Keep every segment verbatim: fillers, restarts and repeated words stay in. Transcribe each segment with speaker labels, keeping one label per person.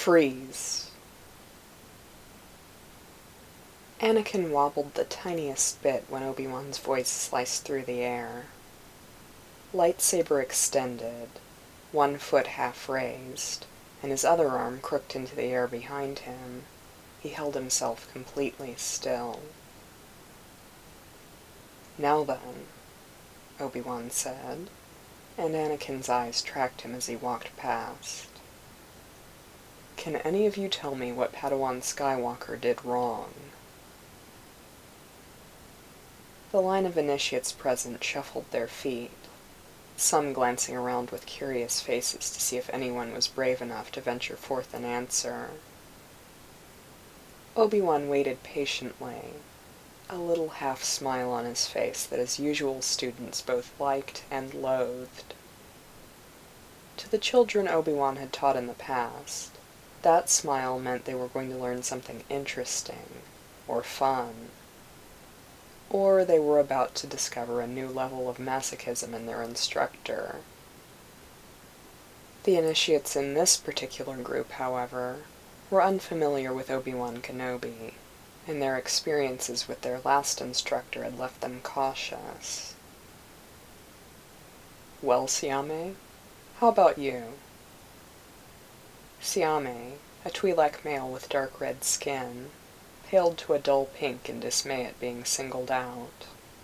Speaker 1: Freeze! Anakin wobbled the tiniest bit when Obi-Wan's voice sliced through the air. Lightsaber extended, one foot half raised, and his other arm crooked into the air behind him. He held himself completely still. "Now then," Obi-Wan said, and Anakin's eyes tracked him as he walked past. "Can any of you tell me what Padawan Skywalker did wrong?" The line of initiates present shuffled their feet, some glancing around with curious faces to see if anyone was brave enough to venture forth an answer. Obi-Wan waited patiently, a little half-smile on his face that his usual students both liked and loathed. To the children Obi-Wan had taught in the past, that smile meant they were going to learn something interesting, or fun, or they were about to discover a new level of masochism in their instructor. The initiates in this particular group, however, were unfamiliar with Obi-Wan Kenobi, and their experiences with their last instructor had left them cautious. "Well, Siame, how about you?" Siame, a Twi'lek male with dark red skin, paled to a dull pink in dismay at being singled out.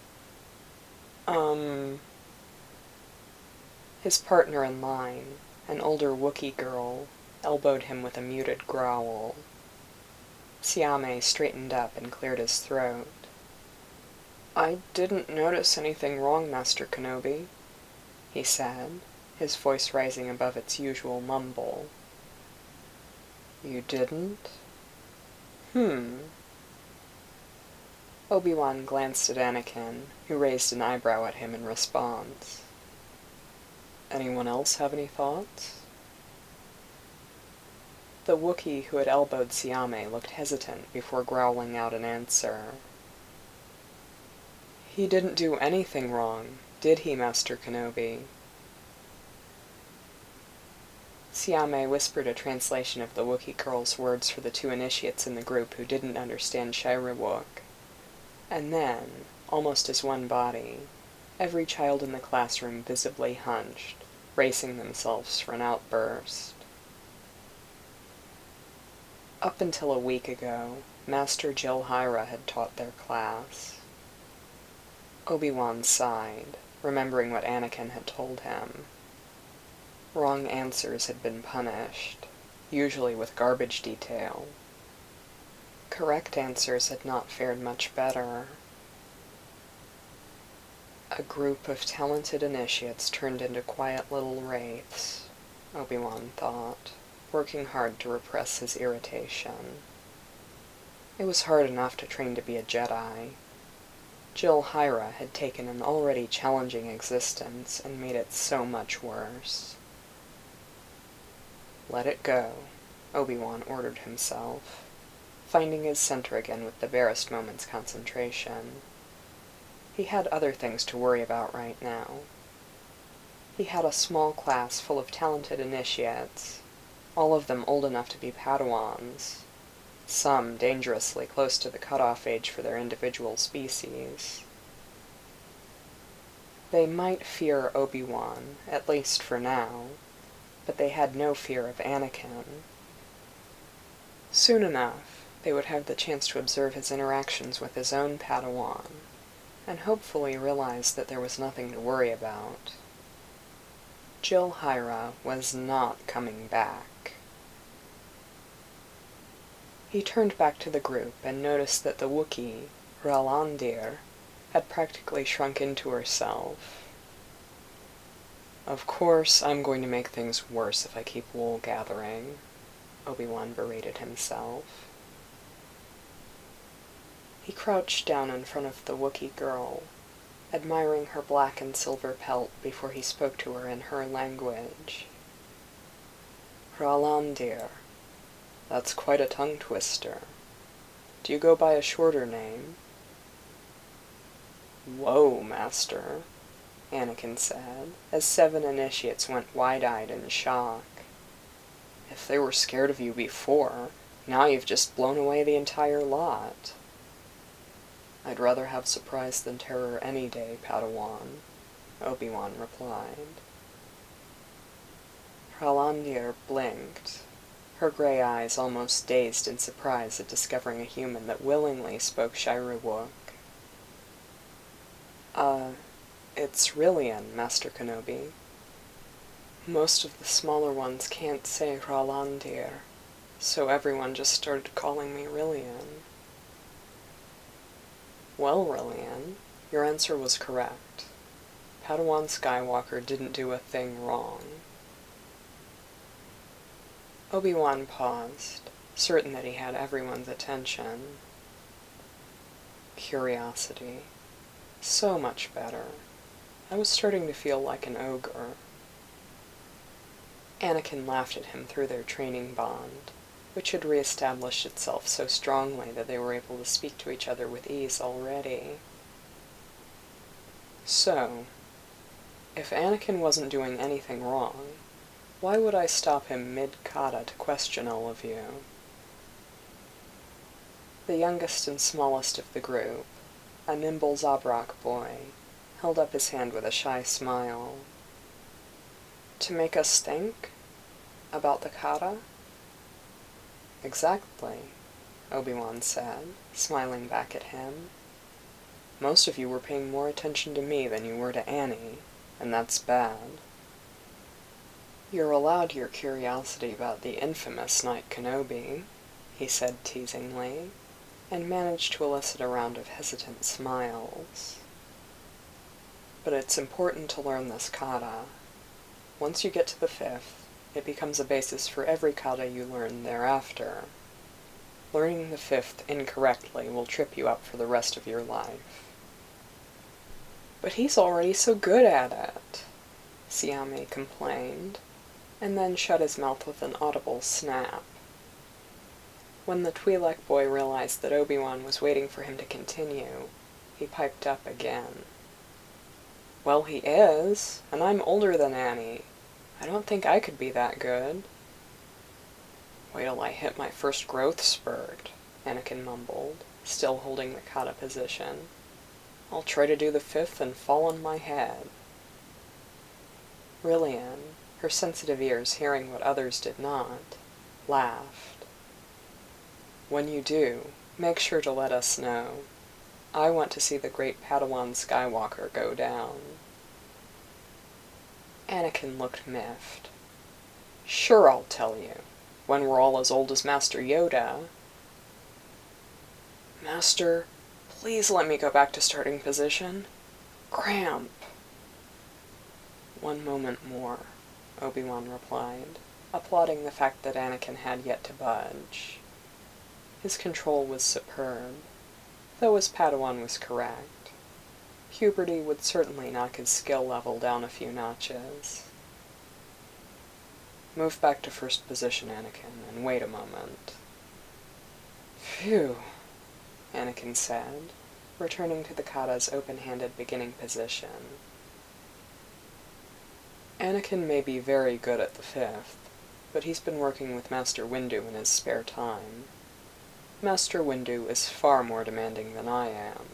Speaker 1: Um... His partner in line, an older Wookiee girl, elbowed him with a muted growl. Siame straightened up and cleared his throat. "I didn't notice anything wrong, Master Kenobi," he said, his voice rising above its usual mumble. "You didn't? Hmm." Obi-Wan glanced at Anakin, who raised an eyebrow at him in response. "Anyone else have any thoughts?" The Wookiee who had elbowed Siame looked hesitant before growling out an answer. "He didn't do anything wrong, did he, Master Kenobi?" Siame whispered a translation of the Wookiee girl's words for the two initiates in the group who didn't understand Shairowook. And then, almost as one body, every child in the classroom visibly hunched, bracing themselves for an outburst. Up until a week ago, Master Jil'Hira had taught their class. Obi-Wan sighed, remembering what Anakin had told him. Wrong answers had been punished, usually with garbage detail. Correct answers had not fared much better. A group of talented initiates turned into quiet little wraiths, Obi-Wan thought, working hard to repress his irritation. It was hard enough to train to be a Jedi. Jil'Hira had taken an already challenging existence and made it so much worse. "Let it go," Obi-Wan ordered himself, finding his center again with the barest moment's concentration. He had other things to worry about right now. He had a small class full of talented initiates, all of them old enough to be Padawans, some dangerously close to the cutoff age for their individual species. They might fear Obi-Wan, at least for now, but they had no fear of Anakin. Soon enough, they would have the chance to observe his interactions with his own Padawan, and hopefully realize that there was nothing to worry about. Jil'Hira was not coming back. He turned back to the group and noticed that the Wookiee, R'alandir, had practically shrunk into herself. "Of course, I'm going to make things worse if I keep wool gathering," Obi-Wan berated himself. He crouched down in front of the Wookiee girl, admiring her black and silver pelt before he spoke to her in her language. "R'alandir, that's quite a tongue twister. Do you go by a shorter name?" "Whoa, Master," Anakin said, as seven initiates went wide-eyed in shock. If they were scared of you before, now you've just blown away the entire lot. I'd rather have surprise than terror any day, Padawan, Obi-Wan replied. Hralndir blinked, her gray eyes almost dazed in surprise at discovering a human that willingly spoke Shairowook. Uh, it's Rillian, Master Kenobi. Most of the smaller ones can't say Hralndir, so everyone just started calling me Rillian. Well, Rillian, your answer was correct. Padawan Skywalker didn't do a thing wrong. Obi-Wan paused, certain that he had everyone's attention. Curiosity. So much better. I was starting to feel like an ogre. Anakin laughed at him through their training bond, which had re-established itself so strongly that they were able to speak to each other with ease already. So, if Anakin wasn't doing anything wrong, why would I stop him mid-kata to question all of you? The youngest and smallest of the group, a nimble Zabrak boy, held up his hand with a shy smile. To make us think? About the kata? Exactly, Obi-Wan said, smiling back at him. Most of you were paying more attention to me than you were to Annie, and that's bad. You're allowed your curiosity about the infamous Knight Kenobi, he said teasingly, and managed to elicit a round of hesitant smiles. But it's important to learn this kata. Once you get to the fifth, it becomes a basis for every kata you learn thereafter. Learning the fifth incorrectly will trip you up for the rest of your life. But he's already so good at it, Siame complained, and then shut his mouth with an audible snap. When the Twi'lek boy realized that Obi-Wan was waiting for him to continue, he piped up again. Well, he is, and I'm older than Annie. I don't think I could be that good. Wait till I hit my first growth spurt, Anakin mumbled, still holding the kata position. I'll try to do the fifth and fall on my head. Rillian, her sensitive ears hearing what others did not, laughed. When you do, make sure to let us know. I want to see the great Padawan Skywalker go down. Anakin looked miffed. Sure, I'll tell you, when we're all as old as Master Yoda. Master, please let me go back to starting position. Cramp. One moment more, Obi-Wan replied, applauding the fact that Anakin had yet to budge. His control was superb, though his Padawan was correct. Puberty would certainly knock his skill level down a few notches. Move back to first position, Anakin, and wait a moment. Phew, Anakin said, returning to the kata's open-handed beginning position. Anakin may be very good at the fifth, but he's been working with Master Windu in his spare time. Master Windu is far more demanding than I am.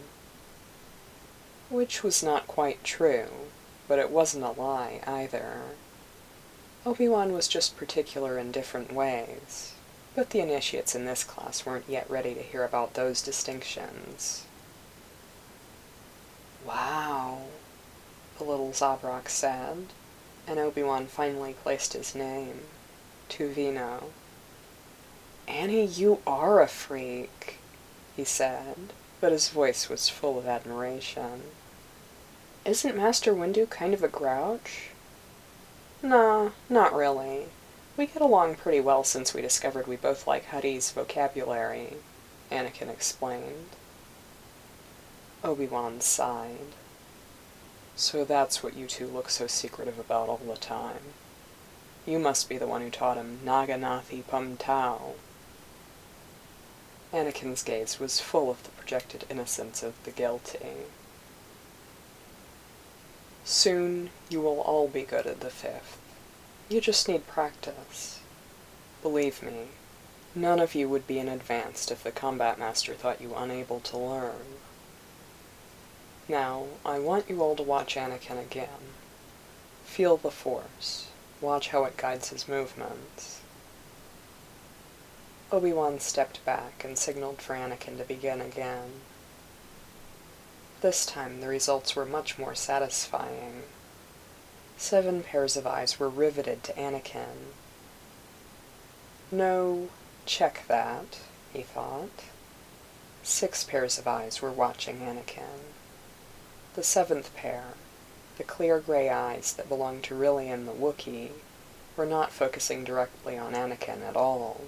Speaker 1: Which was not quite true, but it wasn't a lie either. Obi-Wan was just particular in different ways, but the initiates in this class weren't yet ready to hear about those distinctions. Wow, the little Zabrak said, and Obi-Wan finally placed his name, Tuvino. Annie, you are a freak, he said, but his voice was full of admiration. Isn't Master Windu kind of a grouch? Nah, not really. We get along pretty well since we discovered we both like Huddy's vocabulary, Anakin explained. Obi-Wan sighed. So that's what you two look so secretive about all the time. You must be the one who taught him Naganathi Pum Tau. Anakin's gaze was full of the projected innocence of the guilty. Soon you will all be good at the fifth. You just need practice. Believe me, none of you would be in advanced if the combat master thought you unable to learn. Now, I want you all to watch Anakin again. Feel the Force. Watch how it guides his movements. Obi-Wan stepped back and signaled for Anakin to begin again. This time the results were much more satisfying. Seven pairs of eyes were riveted to Anakin. No, check that, he thought. Six pairs of eyes were watching Anakin. The seventh pair, the clear gray eyes that belonged to Rillian the Wookiee, were not focusing directly on Anakin at all.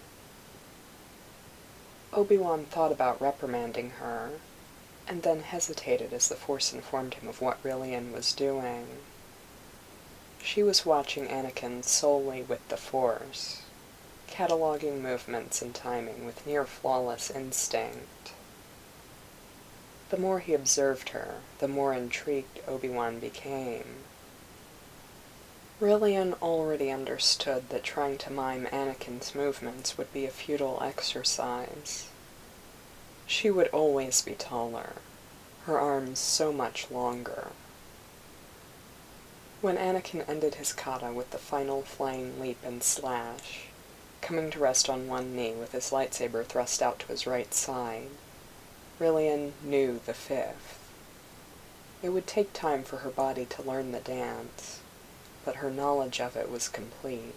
Speaker 1: Obi-Wan thought about reprimanding her, and then hesitated as the Force informed him of what Rillian was doing. She was watching Anakin solely with the Force, cataloging movements and timing with near-flawless instinct. The more he observed her, the more intrigued Obi-Wan became. Rillian already understood that trying to mime Anakin's movements would be a futile exercise. She would always be taller, her arms so much longer. When Anakin ended his kata with the final flying leap and slash, coming to rest on one knee with his lightsaber thrust out to his right side, Rillian knew the fifth. It would take time for her body to learn the dance, but her knowledge of it was complete.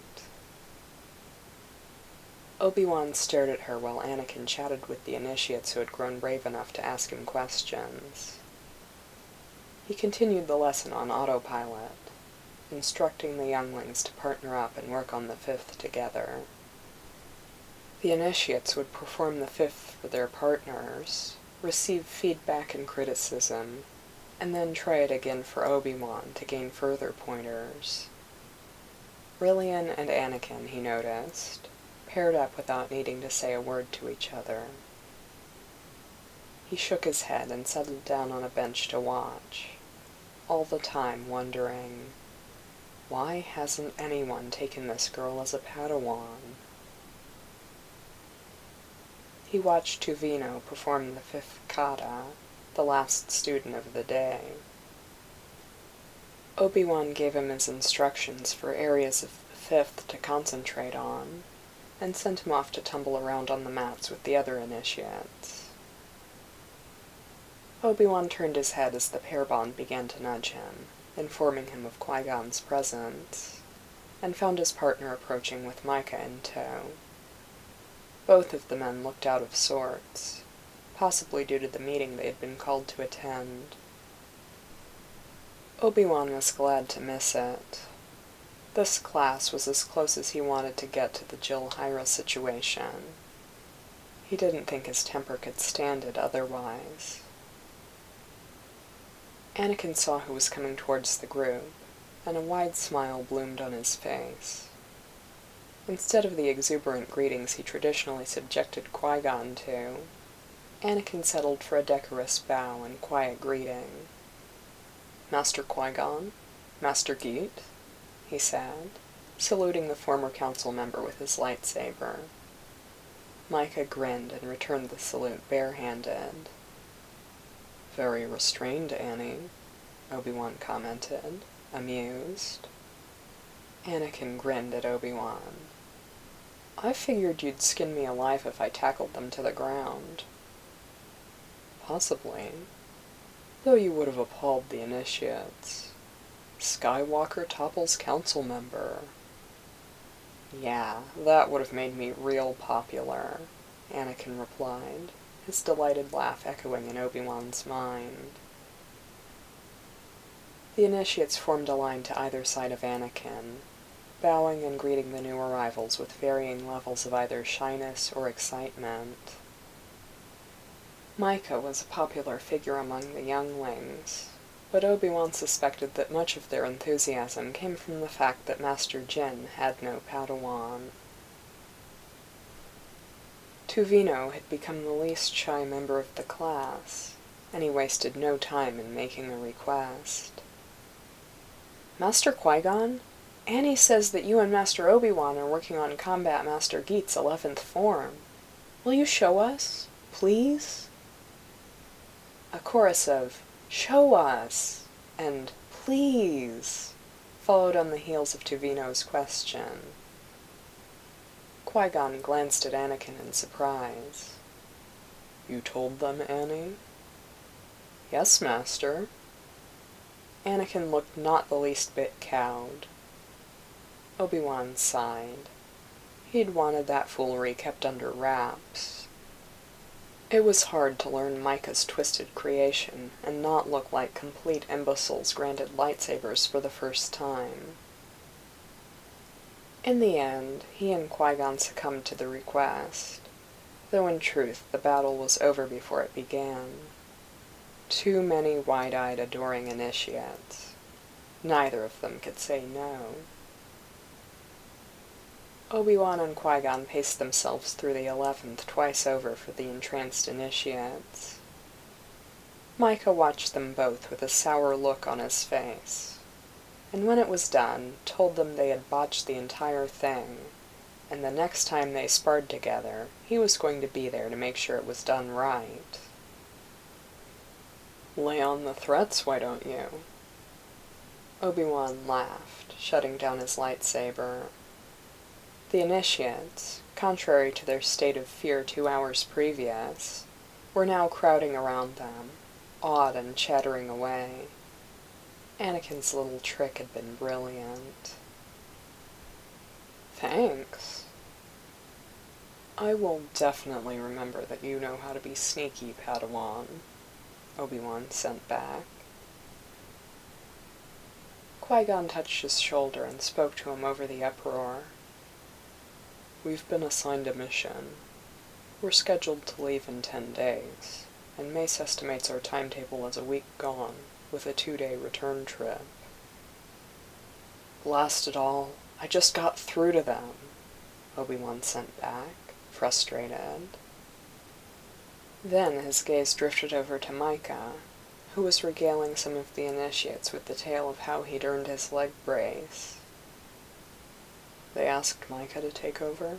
Speaker 1: Obi-Wan stared at her while Anakin chatted with the initiates who had grown brave enough to ask him questions. He continued the lesson on autopilot, instructing the younglings to partner up and work on the fifth together. The initiates would perform the fifth for their partners, receive feedback and criticism, and then try it again for Obi-Wan to gain further pointers. Rillian and Anakin, he noticed, paired up without needing to say a word to each other. He shook his head and settled down on a bench to watch, all the time wondering, why hasn't anyone taken this girl as a Padawan? He watched Tuvino perform the fifth kata, the last student of the day. Obi-Wan gave him his instructions for areas of the fifth to concentrate on, and sent him off to tumble around on the mats with the other initiates. Obi-Wan turned his head as the pair bond began to nudge him, informing him of Qui-Gon's presence, and found his partner approaching with Micah in tow. Both of the men looked out of sorts, possibly due to the meeting they had been called to attend. Obi-Wan was glad to miss it. This class was as close as he wanted to get to the Jill Hyra situation. He didn't think his temper could stand it otherwise. Anakin saw who was coming towards the group, and a wide smile bloomed on his face. Instead of the exuberant greetings he traditionally subjected Qui-Gon to, Anakin settled for a decorous bow and quiet greeting. "Master Qui-Gon? Master Geet?" he said, saluting the former council member with his lightsaber. Micah grinned and returned the salute barehanded. "Very restrained, Annie," Obi-Wan commented, amused. Anakin grinned at Obi-Wan. "I figured you'd skin me alive if I tackled them to the ground." "Possibly. Though you would have appalled the initiates. Skywalker topples council member." "Yeah, that would have made me real popular," Anakin replied, his delighted laugh echoing in Obi-Wan's mind. The initiates formed a line to either side of Anakin, bowing and greeting the new arrivals with varying levels of either shyness or excitement. Micah was a popular figure among the younglings, but Obi-Wan suspected that much of their enthusiasm came from the fact that Master Jin had no Padawan. Tuvino had become the least shy member of the class, and he wasted no time in making a request. "Master Qui-Gon, Annie says that you and Master Obi-Wan are working on Combat Master Geet's eleventh form. Will you show us, please?" A chorus of "Show us!" and "Please!" followed on the heels of Tuvino's question. Qui-Gon glanced at Anakin in surprise. "You told them, Annie?" "Yes, Master." Anakin looked not the least bit cowed. Obi-Wan sighed. He'd wanted that foolery kept under wraps. It was hard to learn Micah's twisted creation and not look like complete imbeciles granted lightsabers for the first time. In the end, he and Qui-Gon succumbed to the request, though in truth the battle was over before it began. Too many wide-eyed adoring initiates. Neither of them could say no. Obi-Wan and Qui-Gon paced themselves through the eleventh twice over for the entranced initiates. Micah watched them both with a sour look on his face, and when it was done, told them they had botched the entire thing, and the next time they sparred together, he was going to be there to make sure it was done right. "Lay on the threats, why don't you?" Obi-Wan laughed, shutting down his lightsaber. The initiates, contrary to their state of fear two hours previous, were now crowding around them, awed and chattering away. Anakin's little trick had been brilliant. "Thanks." "I will definitely remember that you know how to be sneaky, Padawan," Obi-Wan sent back. Qui-Gon touched his shoulder and spoke to him over the uproar. "We've been assigned a mission. We're scheduled to leave in ten days, and Mace estimates our timetable as a week gone, with a two-day return trip." "Blast it all, I just got through to them," Obi-Wan sent back, frustrated. Then his gaze drifted over to Micah, who was regaling some of the initiates with the tale of how he'd earned his leg brace. "They asked Micah to take over?"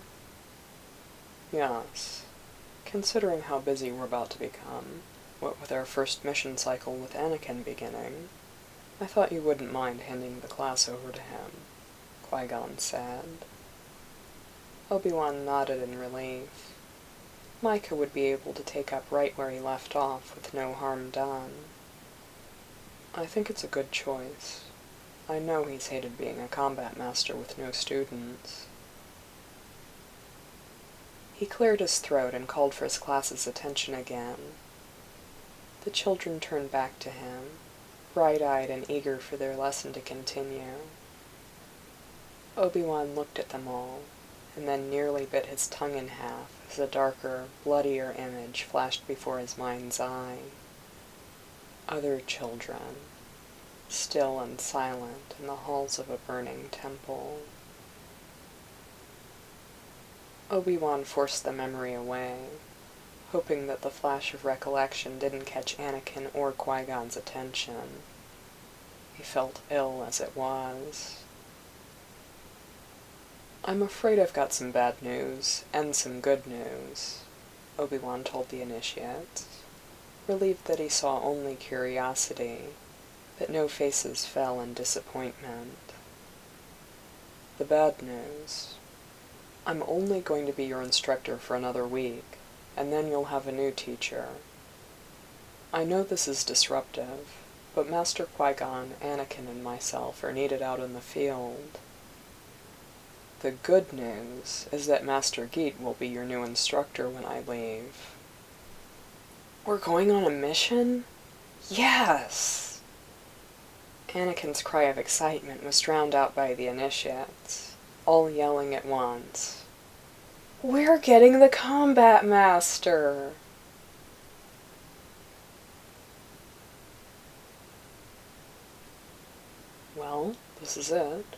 Speaker 1: "Yes. Considering how busy we're about to become, what with our first mission cycle with Anakin beginning, I thought you wouldn't mind handing the class over to him," Qui-Gon said. Obi-Wan nodded in relief. Micah would be able to take up right where he left off with no harm done. "I think it's a good choice. I know he's hated being a combat master with no students." He cleared his throat and called for his class's attention again. The children turned back to him, bright-eyed and eager for their lesson to continue. Obi-Wan looked at them all, and then nearly bit his tongue in half as a darker, bloodier image flashed before his mind's eye. Other children, still and silent in the halls of a burning temple. Obi-Wan forced the memory away, hoping that the flash of recollection didn't catch Anakin or Qui-Gon's attention. He felt ill as it was. "I'm afraid I've got some bad news, and some good news," Obi-Wan told the initiates, relieved that he saw only curiosity, that no faces fell in disappointment. "The bad news. I'm only going to be your instructor for another week, and then you'll have a new teacher. I know this is disruptive, but Master Qui-Gon, Anakin, and myself are needed out in the field. The good news is that Master Geet will be your new instructor when I leave." "We're going on a mission? Yes!" Anakin's cry of excitement was drowned out by the initiates, all yelling at once. "We're getting the Combat Master!" "Well, this is it."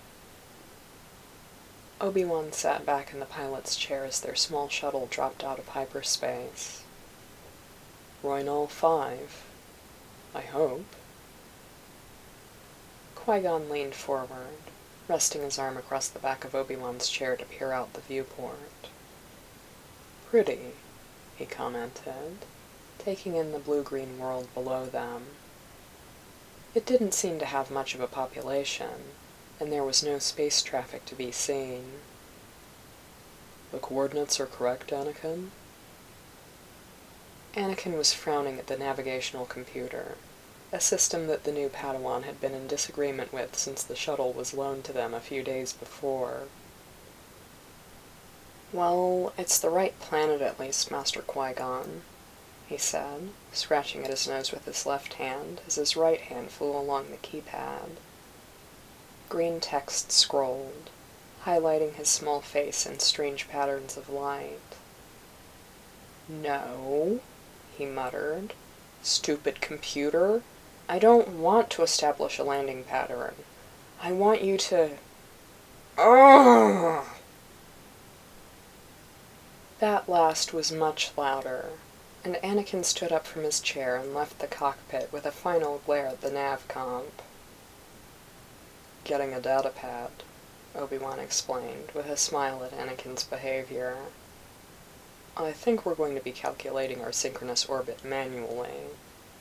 Speaker 1: Obi-Wan sat back in the pilot's chair as their small shuttle dropped out of hyperspace. "Roynal five. I hope." Qui-Gon leaned forward. resting his arm across the back of Obi-Wan's chair to peer out the viewport. "Pretty," he commented, taking in the blue-green world below them. It didn't seem to have much of a population, and there was no space traffic to be seen. "The coordinates are correct, Anakin?" Anakin was frowning at the navigational computer, a system that the new Padawan had been in disagreement with since the shuttle was loaned to them a few days before. "Well, it's the right planet at least, Master Qui-Gon," he said, scratching at his nose with his left hand as his right hand flew along the keypad. Green text scrolled, highlighting his small face in strange patterns of light. "No," he muttered. "Stupid computer. I don't want to establish a landing pattern. I want you to... Ugh!" That last was much louder, and Anakin stood up from his chair and left the cockpit with a final glare at the nav comp. "Getting a datapad," Obi-Wan explained, with a smile at Anakin's behavior. "I think we're going to be calculating our synchronous orbit manually."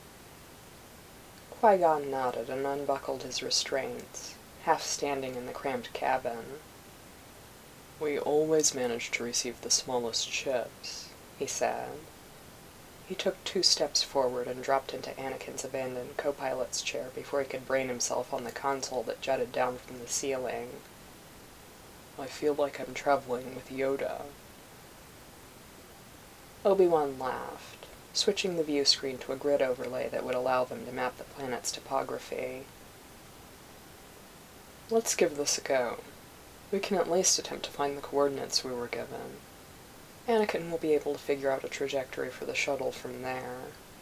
Speaker 1: Qui-Gon nodded and unbuckled his restraints, half standing in the cramped cabin. "We always manage to receive the smallest ships," he said. He took two steps forward and dropped into Anakin's abandoned co-pilot's chair before he could brain himself on the console that jutted down from the ceiling. "I feel like I'm traveling with Yoda." Obi-Wan laughed, switching the view screen to a grid overlay that would allow them to map the planet's topography. "Let's give this a go. We can at least attempt to find the coordinates we were given. Anakin will be able to figure out a trajectory for the shuttle from there."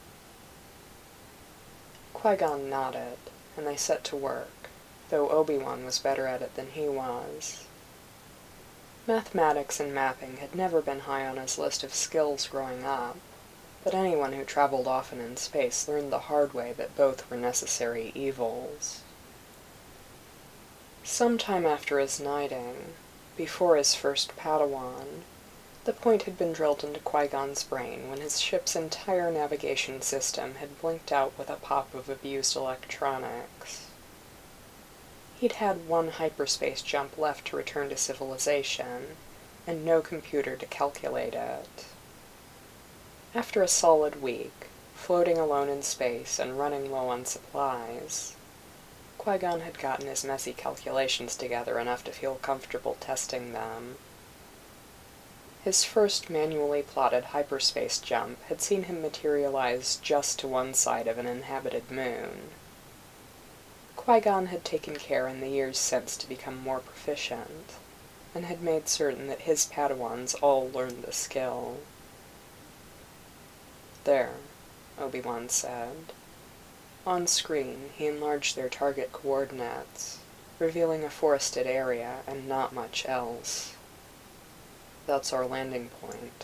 Speaker 1: Qui-Gon nodded, and they set to work, though Obi-Wan was better at it than he was. Mathematics and mapping had never been high on his list of skills growing up, but anyone who traveled often in space learned the hard way that both were necessary evils. Sometime after his knighting, before his first Padawan, the point had been drilled into Qui-Gon's brain when his ship's entire navigation system had blinked out with a pop of abused electronics. He'd had one hyperspace jump left to return to civilization, and no computer to calculate it. After a solid week, floating alone in space and running low on supplies, Qui-Gon had gotten his messy calculations together enough to feel comfortable testing them. His first manually plotted hyperspace jump had seen him materialize just to one side of an inhabited moon. Qui-Gon had taken care in the years since to become more proficient, and had made certain that his Padawans all learned the skill. "There," Obi-Wan said. On screen, he enlarged their target coordinates, revealing a forested area and not much else. "That's our landing point."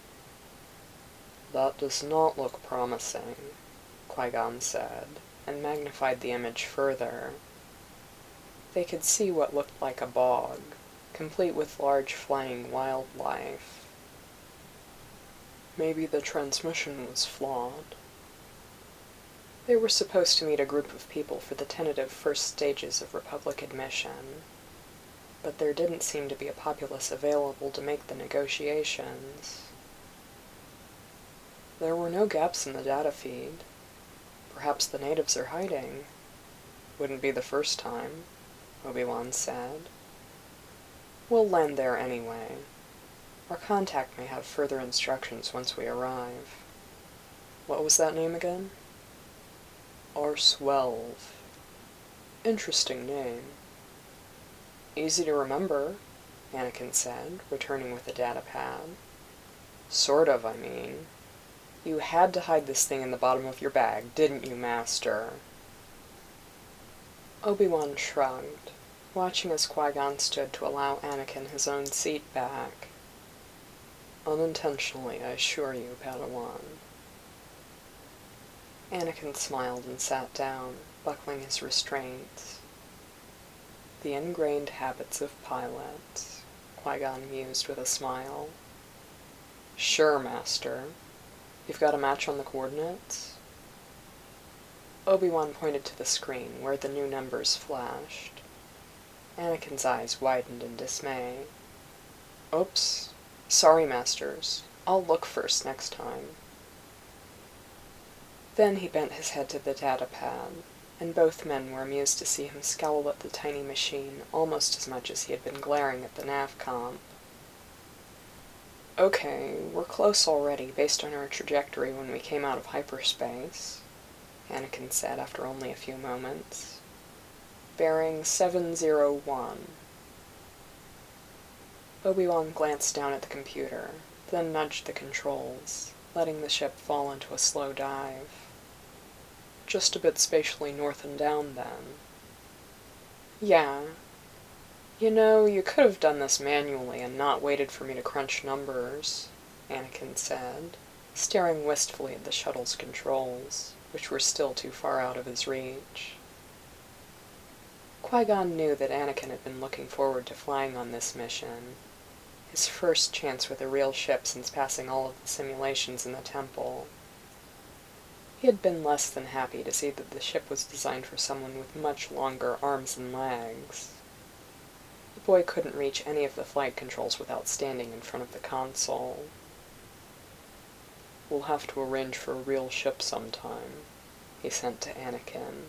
Speaker 1: "That does not look promising," Qui-Gon said, and magnified the image further. They could see what looked like a bog, complete with large flying wildlife. "Maybe the transmission was flawed." They were supposed to meet a group of people for the tentative first stages of Republic admission, but there didn't seem to be a populace available to make the negotiations. There were no gaps in the data feed. "Perhaps the natives are hiding." "Wouldn't be the first time," Obi-Wan said. "We'll land there anyway. Our contact may have further instructions once we arrive." "What was that name again?" "R twelve. Interesting name." "Easy to remember," Anakin said, returning with the datapad. "Sort of, I mean. You had to hide this thing in the bottom of your bag, didn't you, Master?" Obi-Wan shrugged, watching as Qui-Gon stood to allow Anakin his own seat back. "Unintentionally, I assure you, Padawan." Anakin smiled and sat down, buckling his restraints. The ingrained habits of pilots, Qui-Gon mused with a smile. Sure, Master. You've got a match on the coordinates? Obi-Wan pointed to the screen, where the new numbers flashed. Anakin's eyes widened in dismay. Oops. Sorry, Masters. I'll look first next time. Then he bent his head to the datapad, and both men were amused to see him scowl at the tiny machine almost as much as he had been glaring at the navcomp. Okay, we're close already, based on our trajectory when we came out of hyperspace, Anakin said after only a few moments. Bearing seven zero one. Obi-Wan glanced down at the computer, then nudged the controls, letting the ship fall into a slow dive. Just a bit spatially north and down, then. Yeah. You know, you could have done this manually and not waited for me to crunch numbers, Anakin said, staring wistfully at the shuttle's controls, which were still too far out of his reach. Qui-Gon knew that Anakin had been looking forward to flying on this mission, his first chance with a real ship since passing all of the simulations in the temple. He had been less than happy to see that the ship was designed for someone with much longer arms and legs. The boy couldn't reach any of the flight controls without standing in front of the console. We'll have to arrange for a real ship sometime, he sent to Anakin.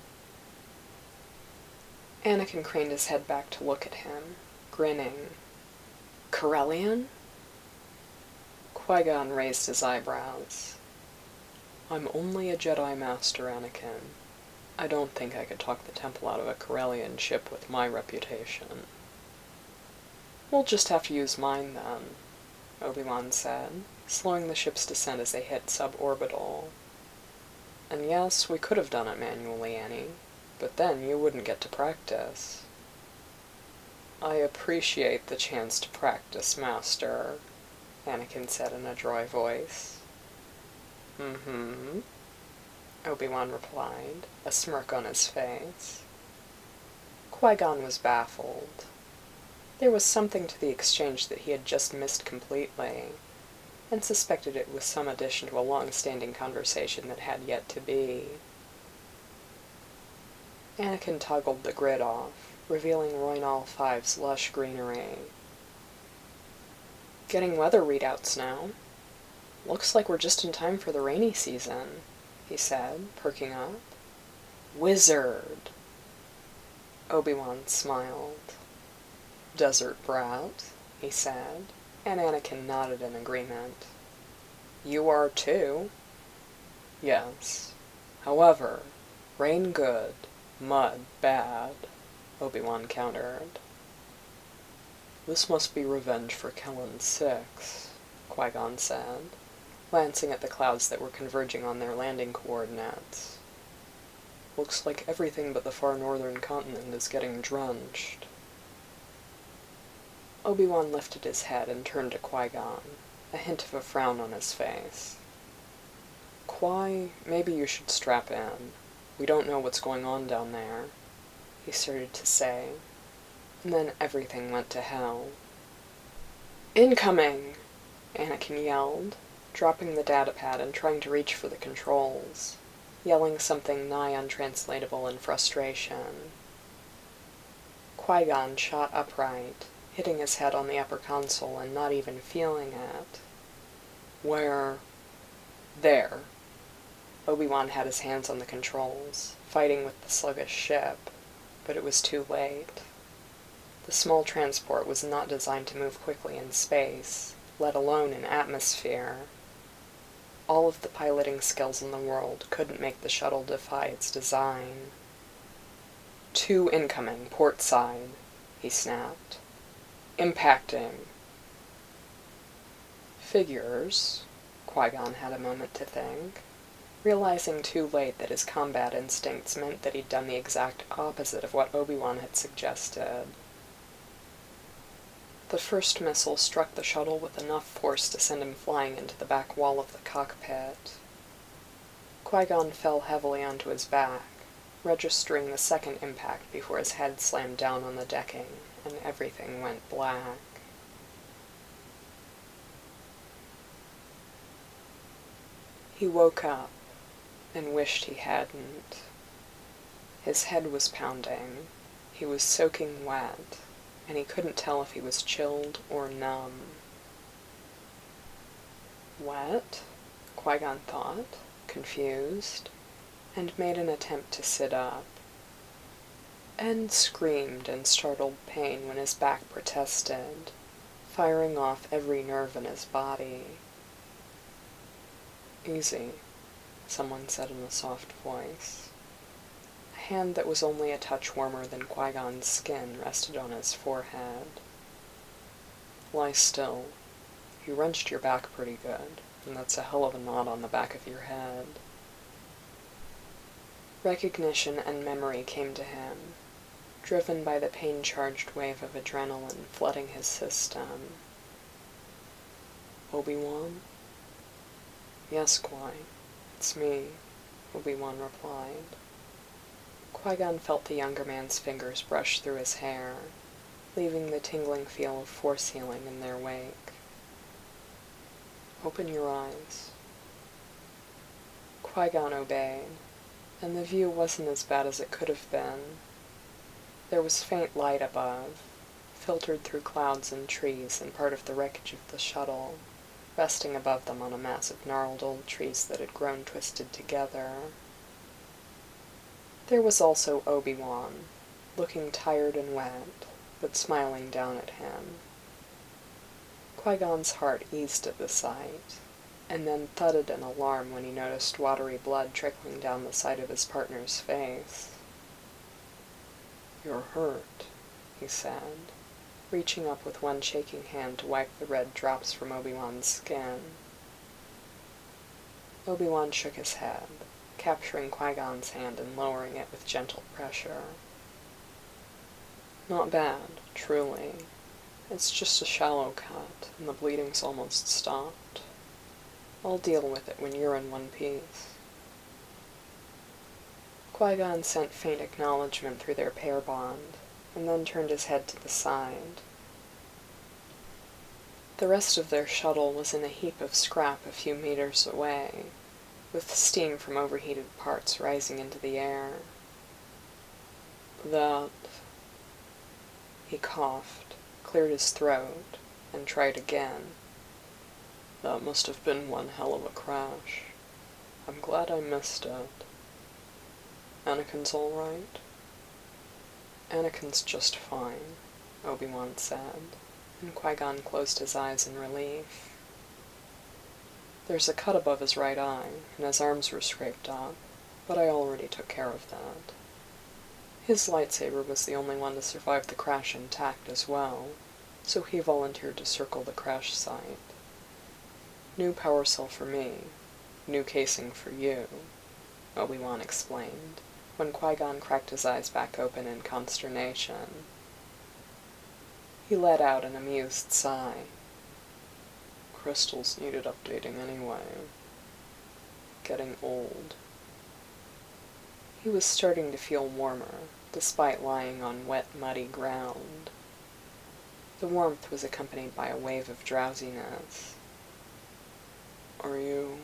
Speaker 1: Anakin craned his head back to look at him, grinning. Corellian? Qui-Gon raised his eyebrows. I'm only a Jedi Master, Anakin. I don't think I could talk the Temple out of a Corellian ship with my reputation. We'll just have to use mine, then, Obi-Wan said, slowing the ship's descent as they hit suborbital. And yes, we could have done it manually, Annie, but then you wouldn't get to practice. I appreciate the chance to practice, Master, Anakin said in a dry voice. Mm-hmm, Obi-Wan replied, a smirk on his face. Qui-Gon was baffled. There was something to the exchange that he had just missed completely, and suspected it was some addition to a long-standing conversation that had yet to be. Anakin toggled the grid off, revealing Roynal Five's lush greenery. Getting weather readouts now. Looks like we're just in time for the rainy season, he said, perking up. Wizard! Obi-Wan smiled. Desert brat, he said, and Anakin nodded in agreement. You are too. Yes. However, rain good, mud bad, Obi-Wan countered. This must be revenge for Kellan Six, Qui-Gon said, glancing at the clouds that were converging on their landing coordinates. Looks like everything but the far northern continent is getting drenched. Obi-Wan lifted his head and turned to Qui-Gon, a hint of a frown on his face. Qui, maybe you should strap in. We don't know what's going on down there, he started to say, and then everything went to hell. Incoming! Anakin yelled, dropping the datapad and trying to reach for the controls, yelling something nigh untranslatable in frustration. Qui-Gon shot upright, hitting his head on the upper console and not even feeling it. Where? There. Obi-Wan had his hands on the controls, fighting with the sluggish ship, but it was too late. The small transport was not designed to move quickly in space, let alone in atmosphere. All of the piloting skills in the world couldn't make the shuttle defy its design. Two incoming, port side, he snapped. Impacting. Figures, Qui-Gon had a moment to think, realizing too late that his combat instincts meant that he'd done the exact opposite of what Obi-Wan had suggested. The first missile struck the shuttle with enough force to send him flying into the back wall of the cockpit. Qui-Gon fell heavily onto his back, registering the second impact before his head slammed down on the decking and everything went black. He woke up and wished he hadn't. His head was pounding, he was soaking wet, and he couldn't tell if he was chilled or numb. Wet? Qui-Gon thought, confused, and made an attempt to sit up. And screamed in startled pain when his back protested, firing off every nerve in his body. "Easy," someone said in a soft voice. A hand that was only a touch warmer than Qui-Gon's skin rested on his forehead. "Lie still. You wrenched your back pretty good, and that's a hell of a knot on the back of your head." Recognition and memory came to him, driven by the pain-charged wave of adrenaline flooding his system. "Obi-Wan?" "Yes, Qui, it's me," Obi-Wan replied. Qui-Gon felt the younger man's fingers brush through his hair, leaving the tingling feel of force healing in their wake. "Open your eyes." Qui-Gon obeyed, and the view wasn't as bad as it could have been. There was faint light above, filtered through clouds and trees and part of the wreckage of the shuttle, resting above them on a mass of gnarled old trees that had grown twisted together. There was also Obi-Wan, looking tired and wet, but smiling down at him. Qui-Gon's heart eased at the sight, and then thudded in alarm when he noticed watery blood trickling down the side of his partner's face. "You're hurt," he said, reaching up with one shaking hand to wipe the red drops from Obi-Wan's skin. Obi-Wan shook his head, capturing Qui-Gon's hand and lowering it with gentle pressure. "Not bad, truly. It's just a shallow cut, and the bleeding's almost stopped. I'll deal with it when you're in one piece." Qui-Gon sent faint acknowledgement through their pair bond, and then turned his head to the side. The rest of their shuttle was in a heap of scrap a few meters away, with steam from overheated parts rising into the air. That... He coughed, cleared his throat, and tried again. "That must have been one hell of a crash. I'm glad I missed it. Anakin's all right?" "Anakin's just fine," Obi-Wan said, and Qui-Gon closed his eyes in relief. "There's a cut above his right eye, and his arms were scraped up, but I already took care of that. His lightsaber was the only one to survive the crash intact as well, so he volunteered to circle the crash site. New power cell for me, new casing for you," Obi-Wan explained, when Qui-Gon cracked his eyes back open in consternation. He let out an amused sigh. "Crystals needed updating anyway. Getting old." He was starting to feel warmer, despite lying on wet, muddy ground. The warmth was accompanied by a wave of drowsiness. "Are you—"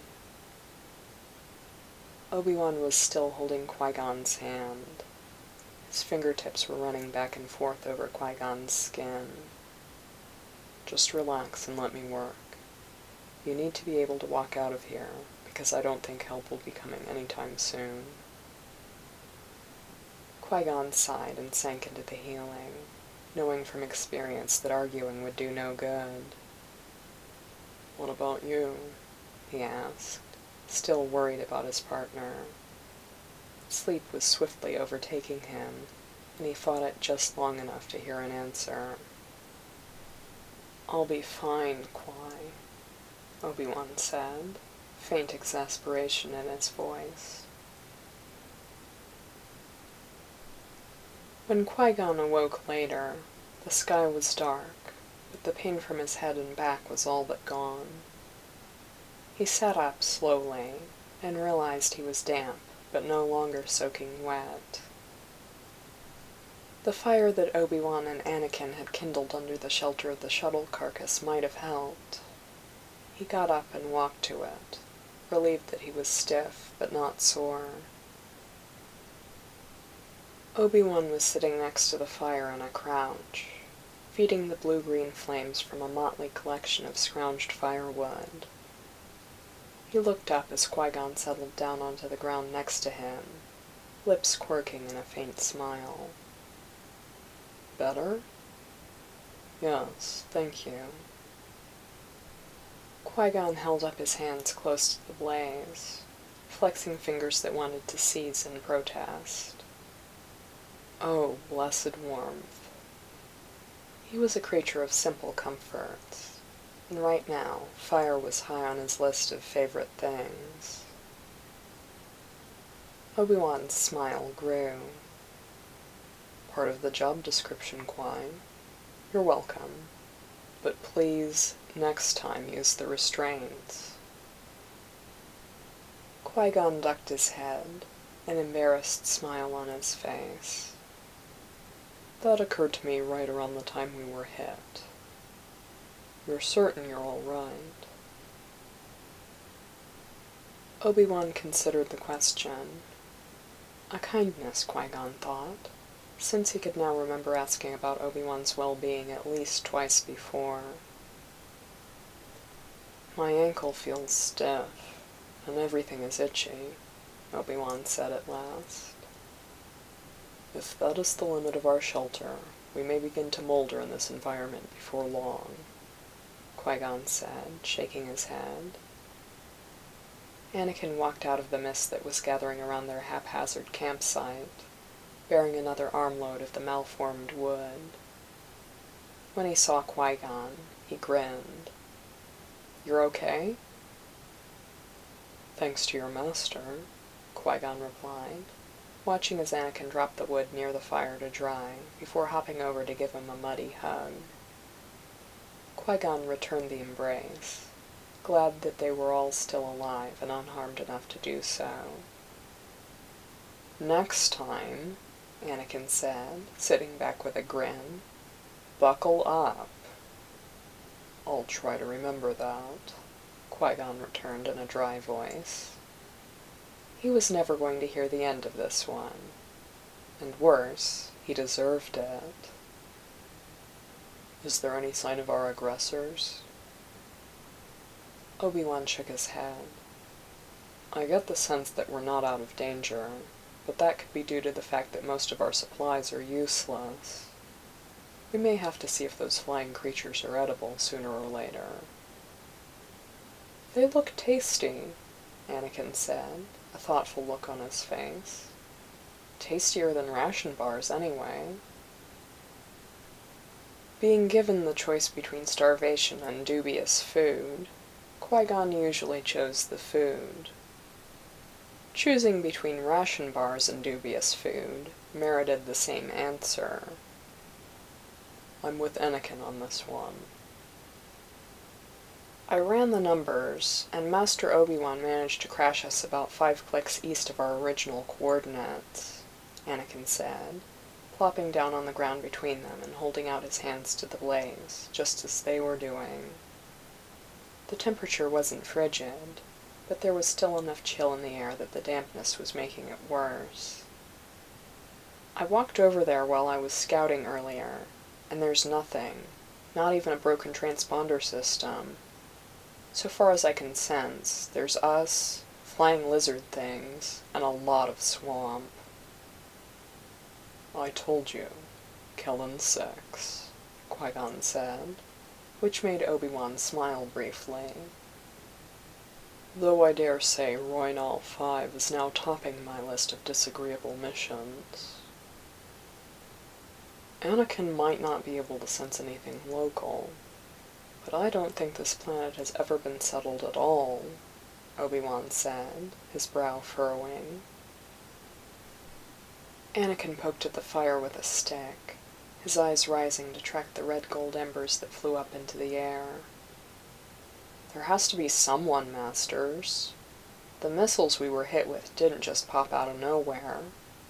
Speaker 1: Obi-Wan was still holding Qui-Gon's hand. His fingertips were running back and forth over Qui-Gon's skin. "Just relax and let me work. You need to be able to walk out of here, because I don't think help will be coming anytime soon." Qui-Gon sighed and sank into the healing, knowing from experience that arguing would do no good. "What about you?" he asked, still worried about his partner. Sleep was swiftly overtaking him, and he fought it just long enough to hear an answer. "I'll be fine, Qui," Obi-Wan said, faint exasperation in his voice. When Qui-Gon awoke later, the sky was dark, but the pain from his head and back was all but gone. He sat up slowly, and realized he was damp but no longer soaking wet. The fire that Obi-Wan and Anakin had kindled under the shelter of the shuttle carcass might have helped. He got up and walked to it, relieved that he was stiff but not sore. Obi-Wan was sitting next to the fire in a crouch, feeding the blue-green flames from a motley collection of scrounged firewood. He looked up as Qui-Gon settled down onto the ground next to him, lips quirking in a faint smile. "Better?" "Yes, thank you." Qui-Gon held up his hands close to the blaze, flexing fingers that wanted to seize in protest. Oh, blessed warmth. He was a creature of simple comforts, and right now fire was high on his list of favorite things. Obi-Wan's smile grew. "Part of the job description, Qui. You're welcome. But please, next time use the restraints." Qui-Gon ducked his head, an embarrassed smile on his face. "That occurred to me right around the time we were hit. You're certain you're all right?" Obi-Wan considered the question. A kindness, Qui-Gon thought, since he could now remember asking about Obi-Wan's well-being at least twice before. "My ankle feels stiff, and everything is itchy," Obi-Wan said at last. "If that is the limit of our shelter, we may begin to molder in this environment before long," Qui-Gon said, shaking his head. Anakin walked out of the mist that was gathering around their haphazard campsite, bearing another armload of the malformed wood. When he saw Qui-Gon, he grinned. "You're okay?" "Thanks to your master," Qui-Gon replied, watching as Anakin dropped the wood near the fire to dry, before hopping over to give him a muddy hug. Qui-Gon returned the embrace, glad that they were all still alive and unharmed enough to do so. "Next time," Anakin said, sitting back with a grin, "buckle up." "I'll try to remember that," Qui-Gon returned in a dry voice. He was never going to hear the end of this one. And worse, he deserved it. "Is there any sign of our aggressors?" Obi-Wan shook his head. "I get the sense that we're not out of danger, but that could be due to the fact that most of our supplies are useless. We may have to see if those flying creatures are edible sooner or later." "They look tasty," Anakin said, a thoughtful look on his face. "Tastier than ration bars, anyway." Being given the choice between starvation and dubious food, Qui-Gon usually chose the food. Choosing between ration bars and dubious food merited the same answer. "I'm with Anakin on this one." "I ran the numbers, and Master Obi-Wan managed to crash us about five clicks east of our original coordinates," Anakin said, plopping down on the ground between them and holding out his hands to the blaze, just as they were doing. The temperature wasn't frigid, but there was still enough chill in the air that the dampness was making it worse. "I walked over there while I was scouting earlier, and there's nothing, not even a broken transponder system. So far as I can sense, there's us, flying lizard things, and a lot of swamp." "I told you, killin' six," Qui-Gon said, which made Obi-Wan smile briefly. "Though I dare say Roynal five is now topping my list of disagreeable missions." "Anakin might not be able to sense anything local, but I don't think this planet has ever been settled at all," Obi-Wan said, his brow furrowing. Anakin poked at the fire with a stick, his eyes rising to track the red-gold embers that flew up into the air. "There has to be someone, Masters." The missiles we were hit with didn't just pop out of nowhere.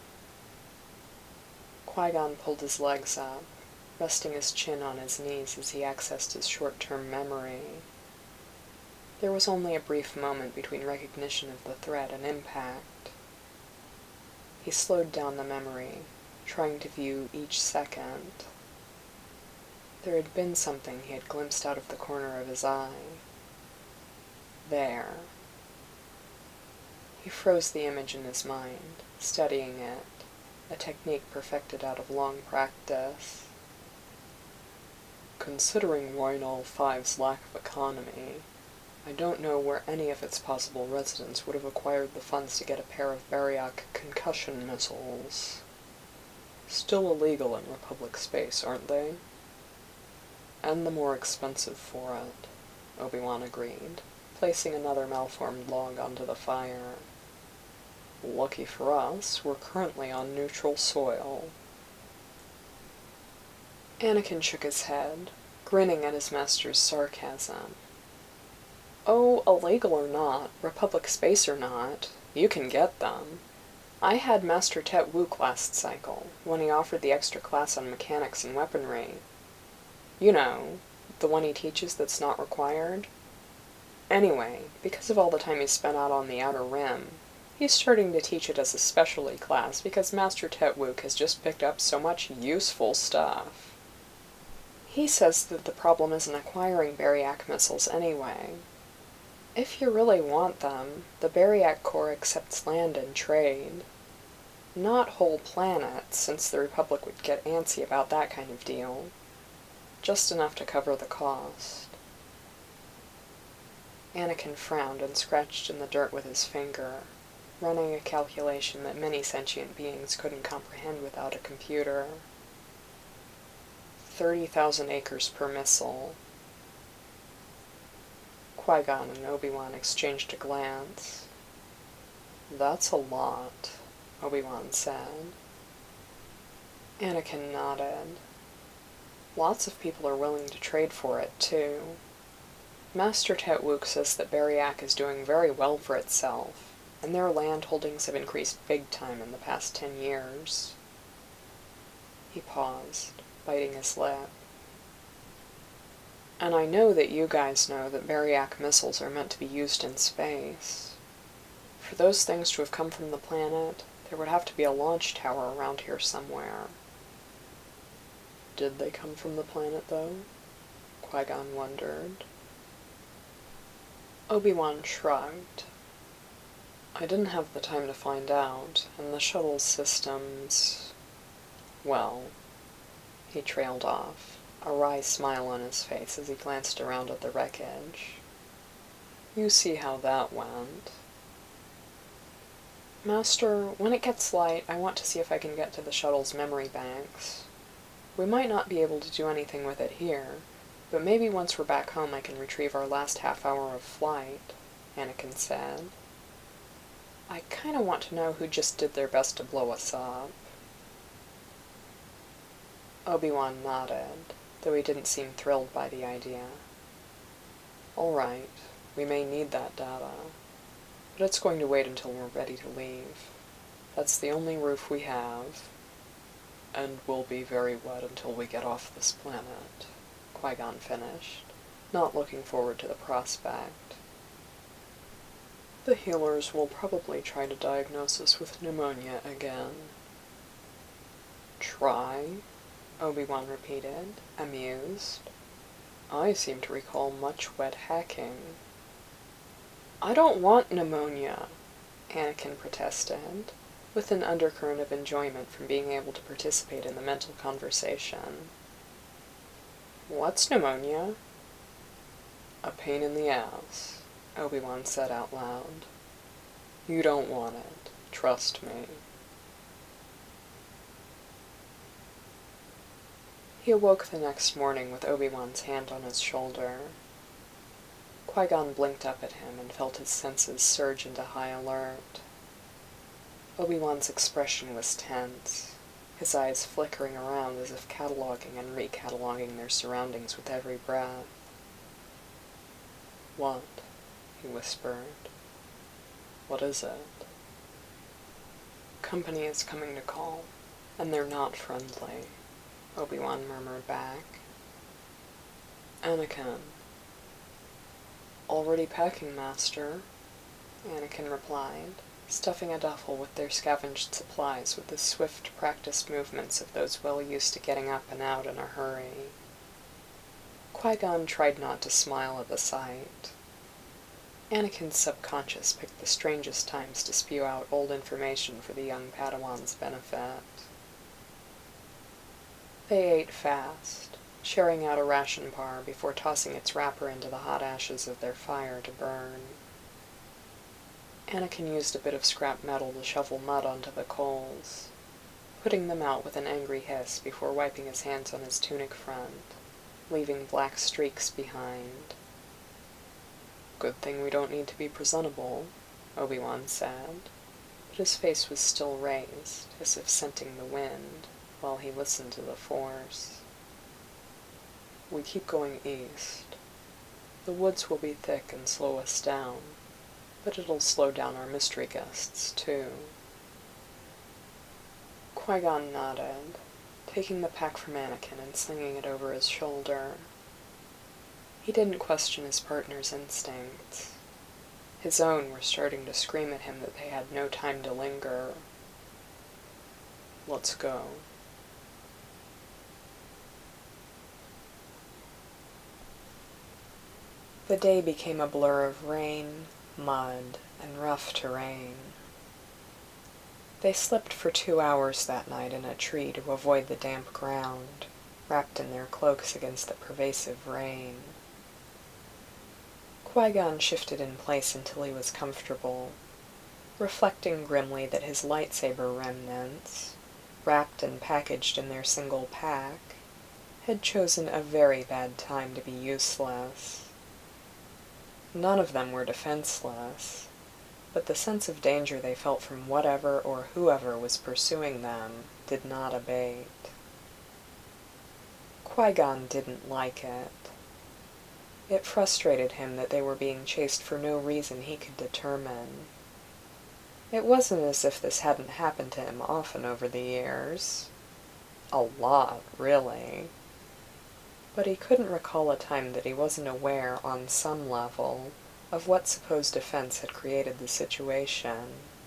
Speaker 1: Qui-Gon pulled his legs up, resting his chin on his knees as he accessed his short-term memory. There was only a brief moment between recognition of the threat and impact. He slowed down the memory, trying to view each second. There had been something he had glimpsed out of the corner of his eye. There. He froze the image in his mind, studying it, a technique perfected out of long practice. Considering Wynall Five's lack of economy, I don't know where any of its possible residents would have acquired the funds to get a pair of Bariak concussion missiles. Still illegal in Republic space, aren't they? And the more expensive for it, Obi-Wan agreed, placing another malformed log onto the fire. Lucky for us, we're currently on neutral soil. Anakin shook his head, grinning at his master's sarcasm. Oh, illegal or not, Republic space or not, you can get them. I had Master Tet Wook last cycle, when he offered the extra class on mechanics and weaponry. You know, the one he teaches that's not required. Anyway, because of all the time he spent out on the Outer Rim, he's starting to teach it as a specialty class because Master Tet Wook has just picked up so much useful stuff. He says that the problem isn't acquiring Bariak missiles anyway. If you really want them, the Bariak Corps accepts land and trade. Not whole planets, since the Republic would get antsy about that kind of deal. Just enough to cover the cost. Anakin frowned and scratched in the dirt with his finger, running a calculation that many sentient beings couldn't comprehend without a computer. Thirty thousand acres per missile. Qui-Gon and Obi-Wan exchanged a glance. That's a lot, Obi-Wan said. Anakin nodded. Lots of people are willing to trade for it, too. Master Tet Wook says that Bariak is doing very well for itself, and their land holdings have increased big time in the past ten years. He paused, biting his lip. And I know that you guys know that Bariak missiles are meant to be used in space. For those things to have come from the planet, there would have to be a launch tower around here somewhere. Did they come from the planet, though? Qui-Gon wondered. Obi-Wan shrugged. I didn't have the time to find out, and the shuttle systems... Well, he trailed off, a wry smile on his face as he glanced around at the wreckage. You see how that went. Master, when it gets light, I want to see if I can get to the shuttle's memory banks. We might not be able to do anything with it here, but maybe once we're back home I can retrieve our last half hour of flight, Anakin said. I kinda want to know who just did their best to blow us up. Obi-Wan nodded, though he didn't seem thrilled by the idea. All right, we may need that data, but it's going to wait until we're ready to leave. That's the only roof we have, and we'll be very wet until we get off this planet, Qui-Gon finished, not looking forward to the prospect. The healers will probably try to diagnose us with pneumonia again. Try? Obi-Wan repeated, amused. I seem to recall much wet hacking. I don't want pneumonia, Anakin protested, with an undercurrent of enjoyment from being able to participate in the mental conversation. What's pneumonia? A pain in the ass, Obi-Wan said out loud. You don't want it, trust me. He awoke the next morning with Obi-Wan's hand on his shoulder. Qui-Gon blinked up at him and felt his senses surge into high alert. Obi-Wan's expression was tense, his eyes flickering around as if cataloging and recataloguing their surroundings with every breath. What? He whispered. What is it? Company is coming to call, and they're not friendly, Obi-Wan murmured back. Anakin. Already packing, Master, Anakin replied, stuffing a duffel with their scavenged supplies with the swift, practiced movements of those well used to getting up and out in a hurry. Qui-Gon tried not to smile at the sight. Anakin's subconscious picked the strangest times to spew out old information for the young Padawan's benefit. They ate fast, sharing out a ration bar before tossing its wrapper into the hot ashes of their fire to burn. Anakin used a bit of scrap metal to shovel mud onto the coals, putting them out with an angry hiss before wiping his hands on his tunic front, leaving black streaks behind. Good thing we don't need to be presentable, Obi-Wan said, but his face was still raised, as if scenting the wind, while he listened to the Force. We keep going east. The woods will be thick and slow us down, but it'll slow down our mystery guests, too. Qui-Gon nodded, taking the pack from Anakin and slinging it over his shoulder. He didn't question his partner's instincts. His own were starting to scream at him that they had no time to linger. Let's go. The day became a blur of rain, mud, and rough terrain. They slept for two hours that night in a tree to avoid the damp ground, wrapped in their cloaks against the pervasive rain. Qui-Gon shifted in place until he was comfortable, reflecting grimly that his lightsaber remnants, wrapped and packaged in their single pack, had chosen a very bad time to be useless. None of them were defenseless, but the sense of danger they felt from whatever or whoever was pursuing them did not abate. Qui-Gon didn't like it. It frustrated him that they were being chased for no reason he could determine. It wasn't as if this hadn't happened to him often over the years. A lot, really. But he couldn't recall a time that he wasn't aware, on some level, of what supposed offense had created the situation.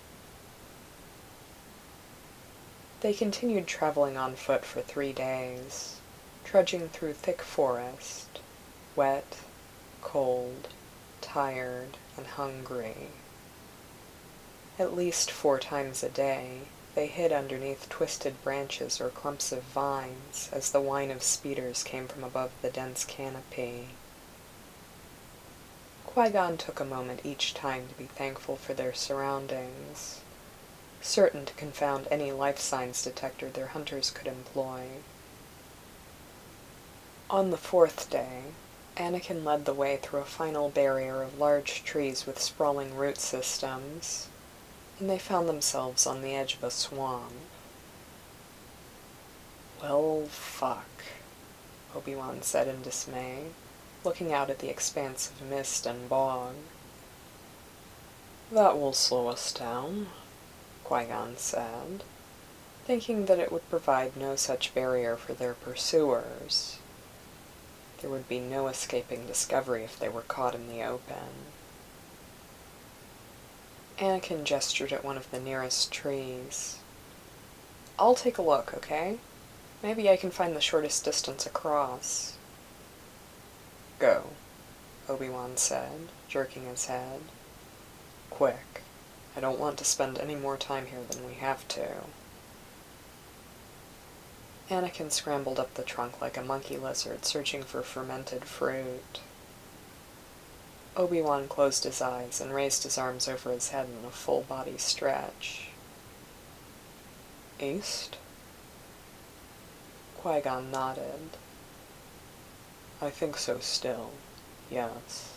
Speaker 1: They continued traveling on foot for three days, trudging through thick forest, wet, cold, tired, and hungry. At least four times a day, they hid underneath twisted branches or clumps of vines as the whine of speeders came from above the dense canopy. Qui-Gon took a moment each time to be thankful for their surroundings, certain to confound any life signs detector their hunters could employ. On the fourth day, Anakin led the way through a final barrier of large trees with sprawling root systems, and they found themselves on the edge of a swamp. Well, fuck, Obi-Wan said in dismay, looking out at the expanse of mist and bog. That will slow us down, Qui-Gon said, thinking that it would provide no such barrier for their pursuers. There would be no escaping discovery if they were caught in the open. Anakin gestured at one of the nearest trees. I'll take a look, okay? Maybe I can find the shortest distance across. Go, Obi-Wan said, jerking his head. Quick. I don't want to spend any more time here than we have to. Anakin scrambled up the trunk like a monkey lizard searching for fermented fruit. Obi-Wan closed his eyes and raised his arms over his head in a full-body stretch. East? Qui-Gon nodded. I think so still, yes.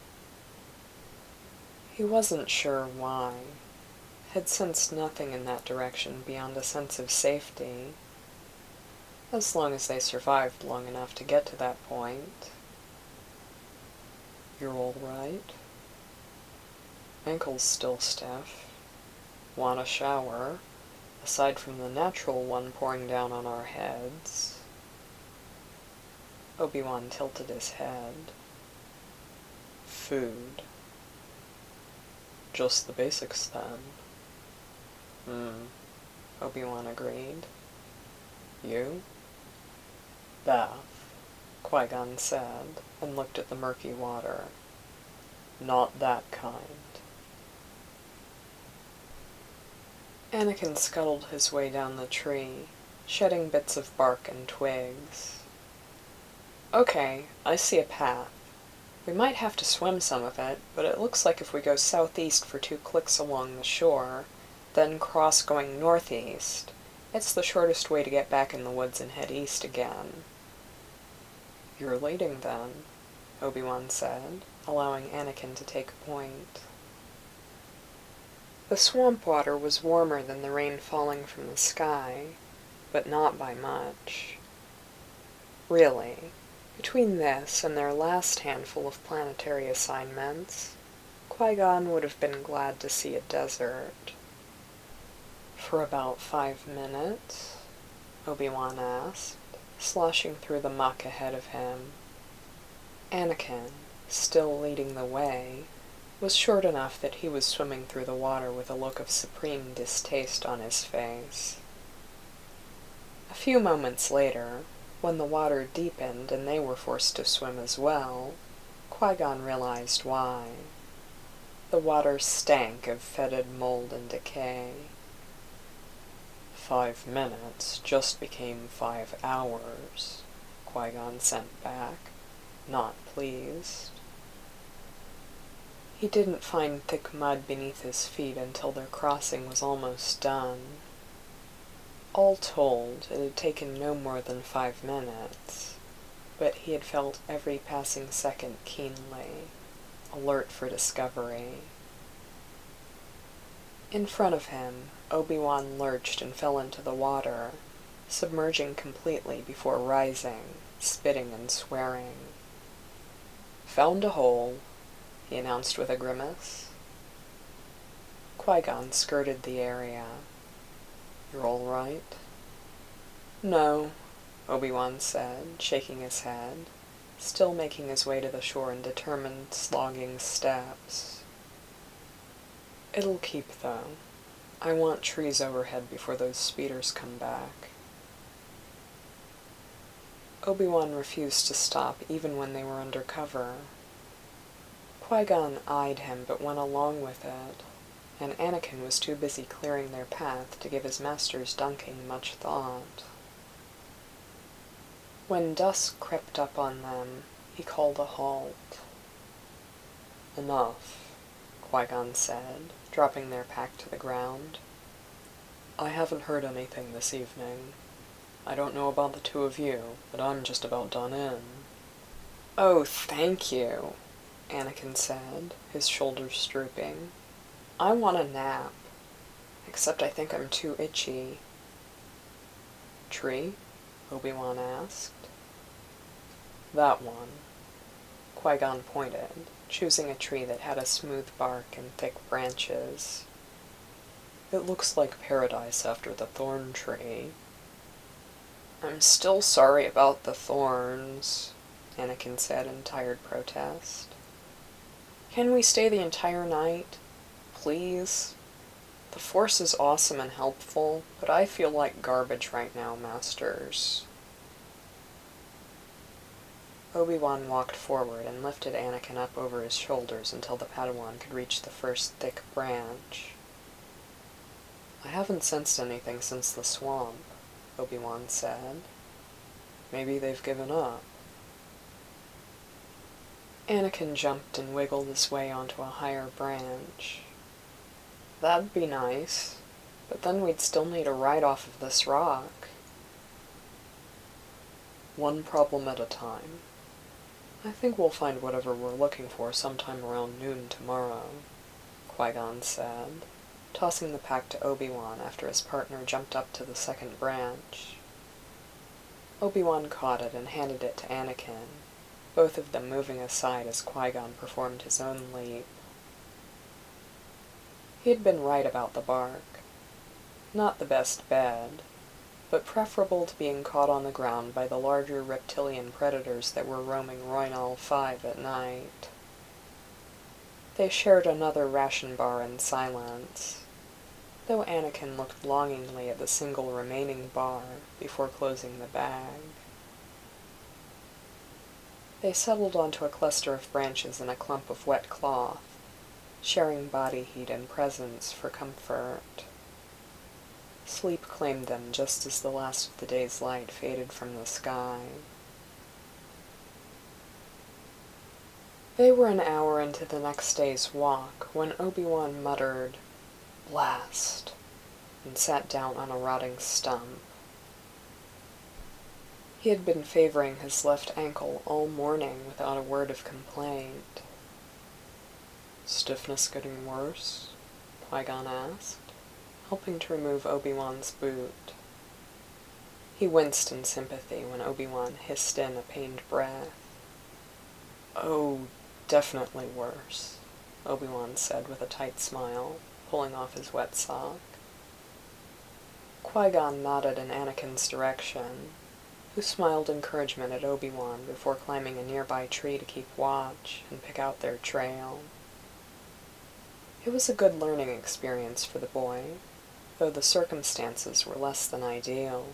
Speaker 1: He wasn't sure why, had sensed nothing in that direction beyond a sense of safety, as long as they survived long enough to get to that point. You're all right? Ankles still stiff. Want a shower, aside from the natural one pouring down on our heads. Obi-Wan tilted his head. Food. Just the basics, then. Hmm, Obi-Wan agreed. You? Bath, Qui-Gon said, and looked at the murky water. Not that kind. Anakin scuttled his way down the tree, shedding bits of bark and twigs. Okay, I see a path. We might have to swim some of it, but it looks like if we go southeast for two clicks along the shore, then cross going northeast, it's the shortest way to get back in the woods and head east again. You're leading, then, Obi-Wan said, allowing Anakin to take a point. The swamp water was warmer than the rain falling from the sky, but not by much. Really, between this and their last handful of planetary assignments, Qui-Gon would have been glad to see a desert. For about five minutes, Obi-Wan asked, sloshing through the muck ahead of him. Anakin, still leading the way, was short enough that he was swimming through the water with a look of supreme distaste on his face. A few moments later, when the water deepened and they were forced to swim as well, Qui-Gon realized why. The water stank of fetid mold and decay. Five minutes just became five hours, Qui-Gon sent back, not pleased. He didn't find thick mud beneath his feet until their crossing was almost done. All told, it had taken no more than five minutes, but he had felt every passing second keenly, alert for discovery. In front of him, Obi-Wan lurched and fell into the water, submerging completely before rising, spitting and swearing. Found a hole, he announced with a grimace. Qui-Gon skirted the area. You're all right? No, Obi-Wan said, shaking his head, still making his way to the shore in determined, slogging steps. It'll keep, though. I want trees overhead before those speeders come back. Obi-Wan refused to stop even when they were under cover. Qui-Gon eyed him but went along with it, and Anakin was too busy clearing their path to give his master's dunking much thought. When dusk crept up on them, he called a halt. Enough, Qui-Gon said, dropping their pack to the ground. I haven't heard anything this evening. I don't know about the two of you, but I'm just about done in. Oh, thank you, Anakin said, his shoulders drooping. I want a nap, except I think I'm too itchy. Tree? Obi-Wan asked. That one. Qui-Gon pointed, choosing a tree that had a smooth bark and thick branches. It looks like paradise after the thorn tree. I'm still sorry about the thorns, Anakin said in tired protest. Can we stay the entire night? Please? The Force is awesome and helpful, but I feel like garbage right now, Masters. Obi-Wan walked forward and lifted Anakin up over his shoulders until the Padawan could reach the first thick branch. I haven't sensed anything since the swamp, Obi-Wan said. Maybe they've given up. Anakin jumped and wiggled his way onto a higher branch. That'd be nice, but then we'd still need a ride off of this rock. One problem at a time. I think we'll find whatever we're looking for sometime around noon tomorrow, Qui-Gon said, tossing the pack to Obi-Wan after his partner jumped up to the second branch. Obi-Wan caught it and handed it to Anakin, both of them moving aside as Qui-Gon performed his own leap. He had been right about the bark. Not the best bed, but preferable to being caught on the ground by the larger reptilian predators that were roaming Roynal Five at night. They shared another ration bar in silence, though Anakin looked longingly at the single remaining bar before closing the bag. They settled onto a cluster of branches and a clump of wet cloth, sharing body heat and presence for comfort. Sleep claimed them just as the last of the day's light faded from the sky. They were an hour into the next day's walk when Obi-Wan muttered, "Blast," and sat down on a rotting stump. He had been favoring his left ankle all morning without a word of complaint. "Stiffness getting worse?" Qui-Gon asked, helping to remove Obi-Wan's boot. He winced in sympathy when Obi-Wan hissed in a pained breath. "Oh, definitely worse," Obi-Wan said with a tight smile, pulling off his wet sock. Qui-Gon nodded in Anakin's direction, who smiled encouragement at Obi-Wan before climbing a nearby tree to keep watch and pick out their trail. It was a good learning experience for the boy, though the circumstances were less than ideal.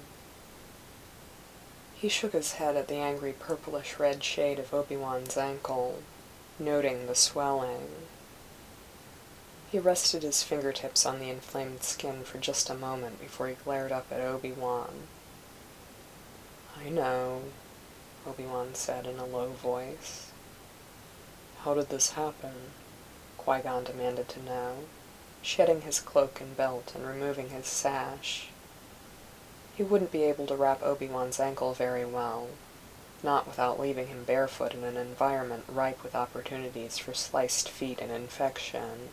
Speaker 1: He shook his head at the angry purplish-red shade of Obi-Wan's ankle, noting the swelling. He rested his fingertips on the inflamed skin for just a moment before he glared up at Obi-Wan. "I know," Obi-Wan said in a low voice. "How did this happen?" Qui-Gon demanded to know, shedding his cloak and belt and removing his sash. He wouldn't be able to wrap Obi-Wan's ankle very well, not without leaving him barefoot in an environment ripe with opportunities for sliced feet and infection.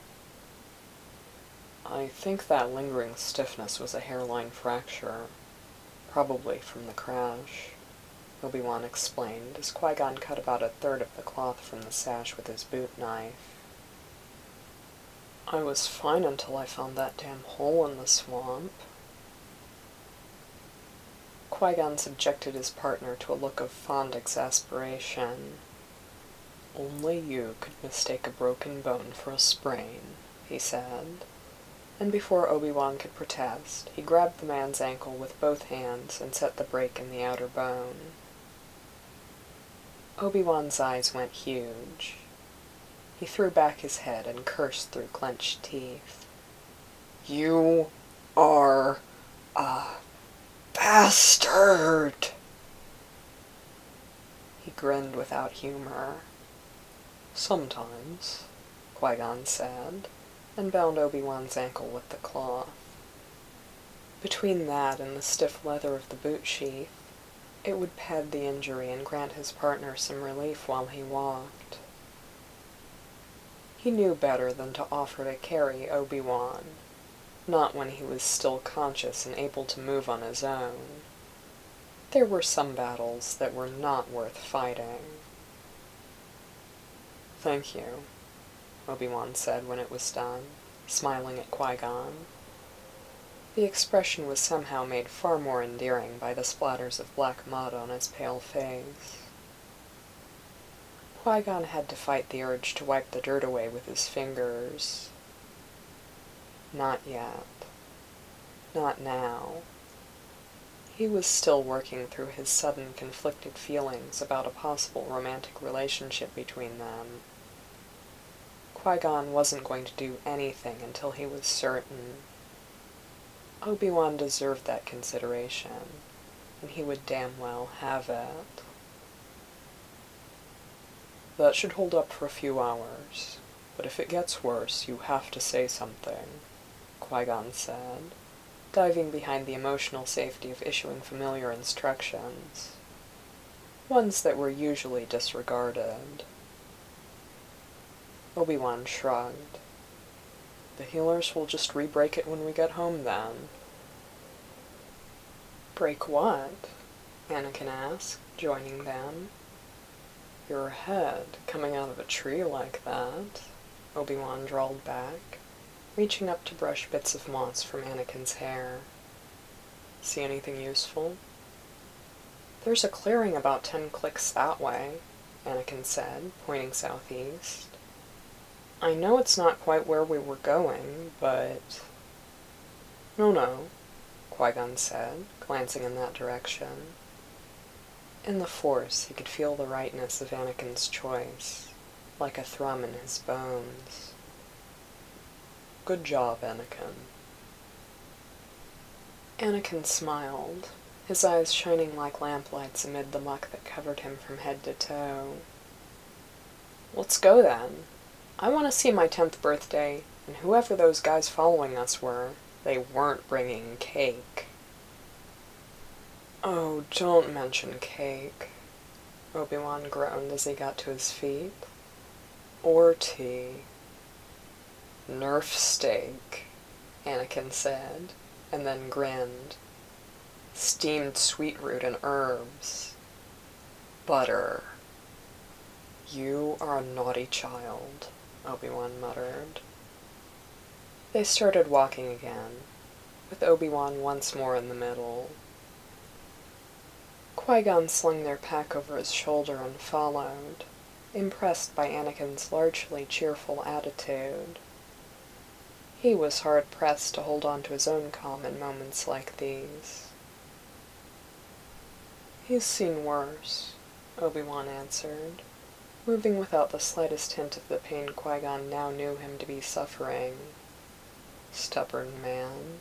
Speaker 1: "I think that lingering stiffness was a hairline fracture, probably from the crash," Obi-Wan explained as Qui-Gon cut about a third of the cloth from the sash with his boot knife. "I was fine until I found that damn hole in the swamp." Qui-Gon subjected his partner to a look of fond exasperation. "Only you could mistake a broken bone for a sprain," he said, and before Obi-Wan could protest, he grabbed the man's ankle with both hands and set the break in the outer bone. Obi-Wan's eyes went huge. He threw back his head and cursed through clenched teeth. "You are a bastard!" He grinned without humor. "Sometimes," Qui-Gon said, and bound Obi-Wan's ankle with the cloth. Between that and the stiff leather of the boot sheath, it would pad the injury and grant his partner some relief while he walked. He knew better than to offer to carry Obi-Wan, not when he was still conscious and able to move on his own. There were some battles that were not worth fighting. "Thank you," Obi-Wan said when it was done, smiling at Qui-Gon. The expression was somehow made far more endearing by the splatters of black mud on his pale face. Qui-Gon had to fight the urge to wipe the dirt away with his fingers. Not yet. Not now. He was still working through his sudden conflicted feelings about a possible romantic relationship between them. Qui-Gon wasn't going to do anything until he was certain. Obi-Wan deserved that consideration, and he would damn well have it. "That should hold up for a few hours, but if it gets worse, you have to say something," Qui-Gon said, diving behind the emotional safety of issuing familiar instructions, ones that were usually disregarded. Obi-Wan shrugged. "The healers will just re-break it when we get home, then." "Break what?" Anakin asked, joining them. "Your head coming out of a tree like that," Obi-Wan drawled back. reaching up to brush bits of moss from Anakin's hair. See anything useful? There's a clearing about ten clicks that way, Anakin said, pointing southeast. I know it's not quite where we were going, but... No, no, Qui-Gon said, glancing in that direction. In the Force, he could feel the rightness of Anakin's choice, like a thrum in his bones. Good job, Anakin. Anakin smiled, his eyes shining like lamplights amid the muck that covered him from head to toe. Let's go then. I want to see my tenth birthday, and whoever those guys following us were, they weren't bringing cake. Oh, don't mention cake, Obi-Wan groaned as he got to his feet. Or tea. Nerf steak, Anakin said, and then grinned. Steamed sweetroot and herbs. Butter. You are a naughty child, Obi-Wan muttered. They started walking again, with Obi-Wan once more in the middle. Qui-Gon slung their pack over his shoulder and followed, impressed by Anakin's largely cheerful attitude. He was hard-pressed to hold on to his own calm in moments like these. He's seen worse, Obi-Wan answered, moving without the slightest hint of the pain Qui-Gon now knew him to be suffering. Stubborn man.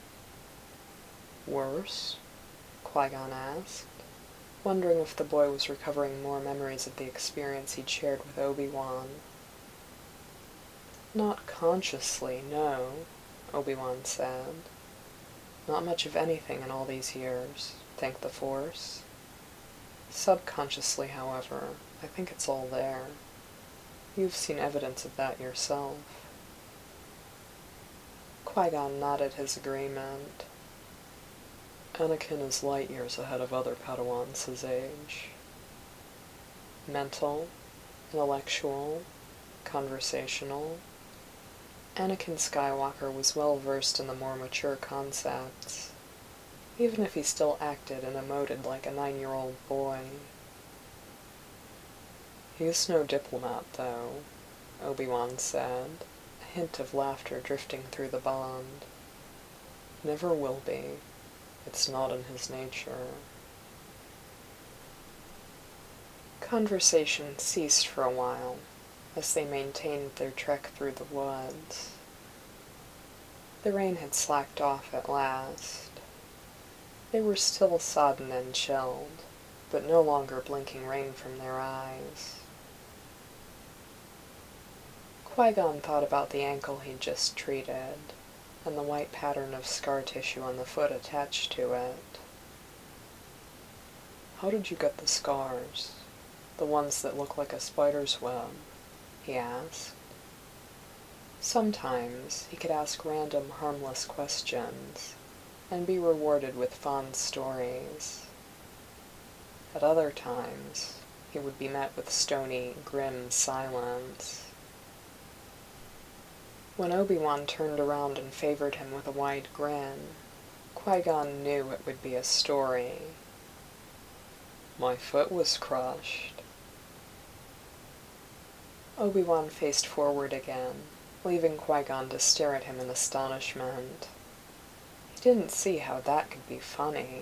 Speaker 1: Worse? Qui-Gon asked, wondering if the boy was recovering more memories of the experience he'd shared with Obi-Wan. Not consciously, no, Obi-Wan said. Not much of anything in all these years, thank the Force. Subconsciously, however, I think it's all there. You've seen evidence of that yourself. Qui-Gon nodded his agreement. Anakin is light years ahead of other Padawans his age. Mental, intellectual, conversational. Anakin Skywalker was well versed in the more mature concepts, even if he still acted and emoted like a nine-year-old boy. He's no diplomat, though, Obi-Wan said, a hint of laughter drifting through the bond. Never will be. It's not in his nature. Conversation ceased for a while, as they maintained their trek through the woods. The rain had slacked off at last. They were still sodden and chilled, but no longer blinking rain from their eyes. Qui-Gon thought about the ankle he'd just treated, and the white pattern of scar tissue on the foot attached to it. How did you get the scars? The ones that look like a spider's web? He asked. Sometimes he could ask random, harmless questions, and be rewarded with fond stories. At other times, he would be met with stony, grim silence. When Obi-Wan turned around and favored him with a wide grin, Qui-Gon knew it would be a story. My foot was crushed. Obi-Wan faced forward again, leaving Qui-Gon to stare at him in astonishment. He didn't see how that could be funny.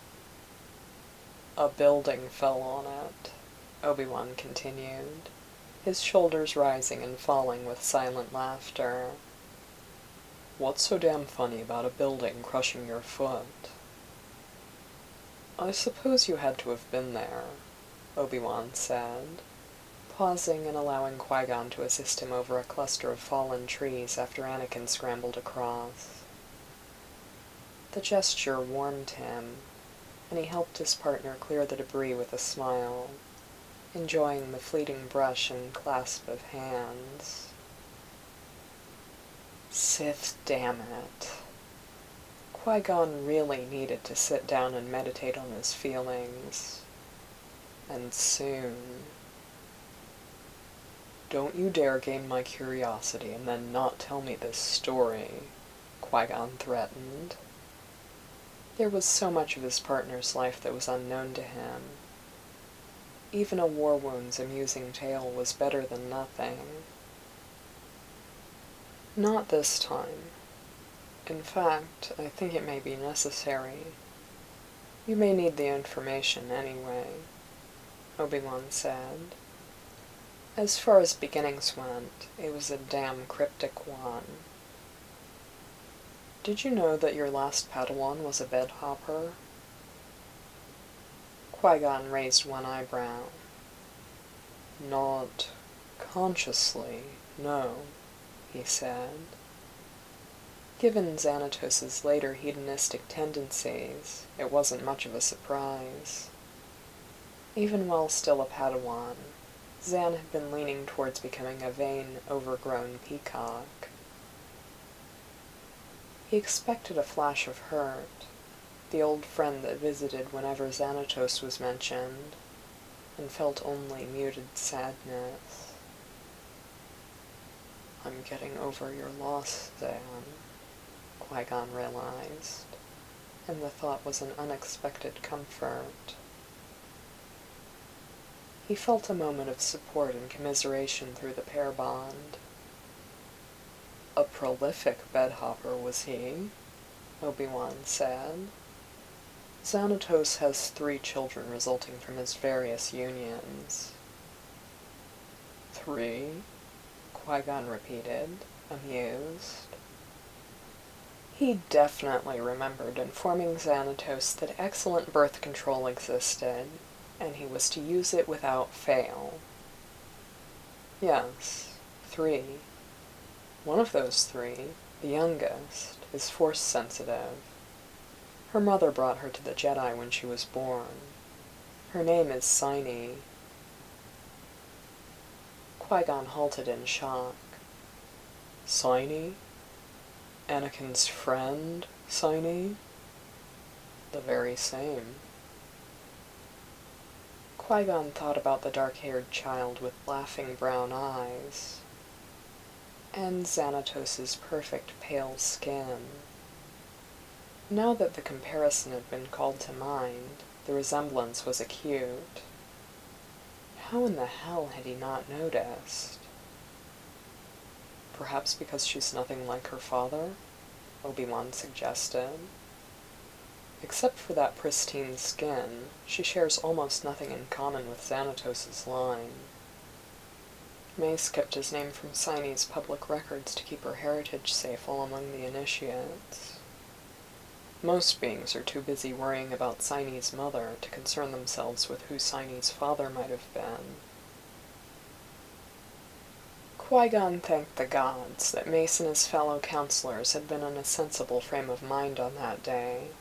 Speaker 1: A building fell on it, Obi-Wan continued, his shoulders rising and falling with silent laughter. What's so damn funny about a building crushing your foot? I suppose you had to have been there, Obi-Wan said, pausing and allowing Qui-Gon to assist him over a cluster of fallen trees after Anakin scrambled across. The gesture warmed him, and he helped his partner clear the debris with a smile, enjoying the fleeting brush and clasp of hands. Sith, damn it. Qui-Gon really needed to sit down and meditate on his feelings. And soon. "Don't you dare gain my curiosity and then not tell me this story," Qui-Gon threatened. There was so much of his partner's life that was unknown to him. Even a war wound's amusing tale was better than nothing. "Not this time. In fact, I think it may be necessary. You may need the information anyway," Obi-Wan said. As far as beginnings went, it was a damn cryptic one. "Did you know that your last Padawan was a bedhopper?" Qui-Gon raised one eyebrow. "Not consciously, no," he said. Given Xanatos's later hedonistic tendencies, it wasn't much of a surprise. Even while still a Padawan, Zan had been leaning towards becoming a vain, overgrown peacock. He expected a flash of hurt, the old friend that visited whenever Xanatos was mentioned, and felt only muted sadness. "I'm getting over your loss, Zan," Qui-Gon realized, and the thought was an unexpected comfort. He felt a moment of support and commiseration through the pair bond. "A prolific bedhopper, was he?" Obi-Wan said. "Xanatos has three children resulting from his various unions." "Three?" Qui-Gon repeated, amused. He definitely remembered informing Xanatos that excellent birth control existed, and he was to use it without fail. "Yes, three. One of those three, the youngest, is Force-sensitive. Her mother brought her to the Jedi when she was born. Her name is Synie." Qui-Gon halted in shock. "Synie? Anakin's friend, Synie?" "The very same." Qui-Gon thought about the dark-haired child with laughing brown eyes, and Xanatos's perfect pale skin. Now that the comparison had been called to mind, the resemblance was acute. How in the hell had he not noticed? "Perhaps because she's nothing like her father?" Obi-Wan suggested. "Except for that pristine skin, she shares almost nothing in common with Xanatos's line. Mace kept his name from Synie's public records to keep her heritage safe while among the initiates. Most beings are too busy worrying about Synie's mother to concern themselves with who Synie's father might have been." Qui-Gon thanked the gods that Mace and his fellow counselors had been in a sensible frame of mind on that day.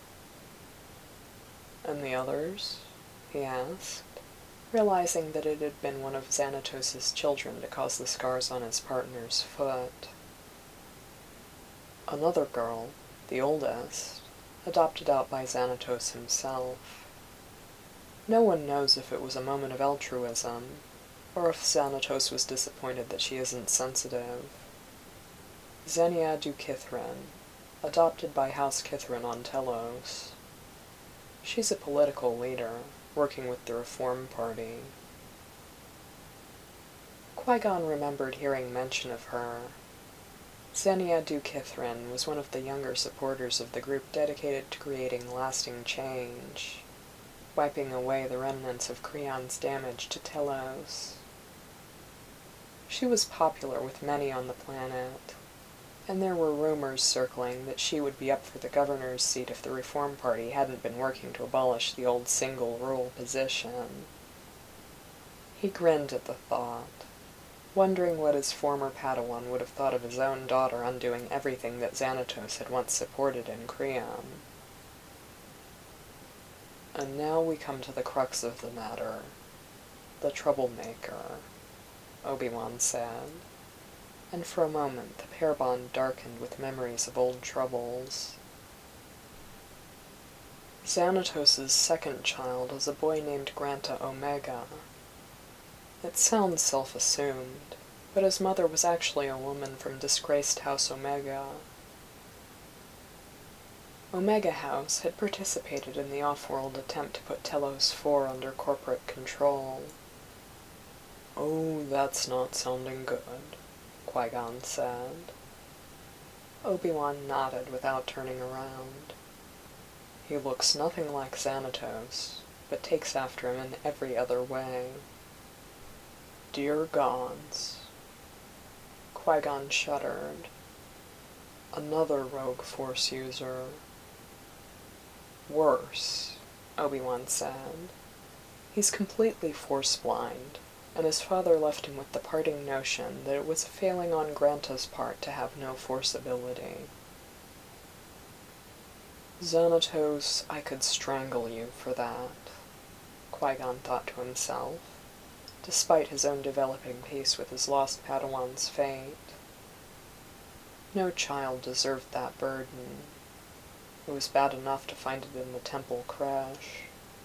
Speaker 1: "And the others?" he asked, realizing that it had been one of Xanatos's children to cause the scars on his partner's foot. "Another girl, the oldest, adopted out by Xanatos himself. No one knows if it was a moment of altruism, or if Xanatos was disappointed that she isn't sensitive. Xenia du Kithrin, adopted by House Kithrin on Telos. She's a political leader, working with the Reform Party." Qui-Gon remembered hearing mention of her. Xenia du Kithrin was one of the younger supporters of the group dedicated to creating lasting change, wiping away the remnants of Creon's damage to Telos. She was popular with many on the planet, and there were rumors circling that she would be up for the governor's seat if the Reform Party hadn't been working to abolish the old single-rule position. He grinned at the thought, wondering what his former Padawan would have thought of his own daughter undoing everything that Xanatos had once supported in Creon. "And now we come to the crux of the matter, the troublemaker," Obi-Wan said, and for a moment the pair bond darkened with memories of old troubles. "Xanatos's second child is a boy named Granta Omega. It sounds self-assumed, but his mother was actually a woman from disgraced House Omega. Omega House had participated in the off-world attempt to put Telos four under corporate control. "Oh, that's not sounding good," Qui-Gon said. Obi-Wan nodded without turning around. "He looks nothing like Xanatos, but takes after him in every other way." "Dear gods." Qui-Gon shuddered. "Another rogue Force user." "Worse," Obi-Wan said. "He's completely Force-blind, and his father left him with the parting notion that it was a failing on Granta's part to have no Force ability." "Xanatos, I could strangle you for that," Qui-Gon thought to himself, despite his own developing peace with his lost Padawan's fate. No child deserved that burden. It was bad enough to find it in the temple crash.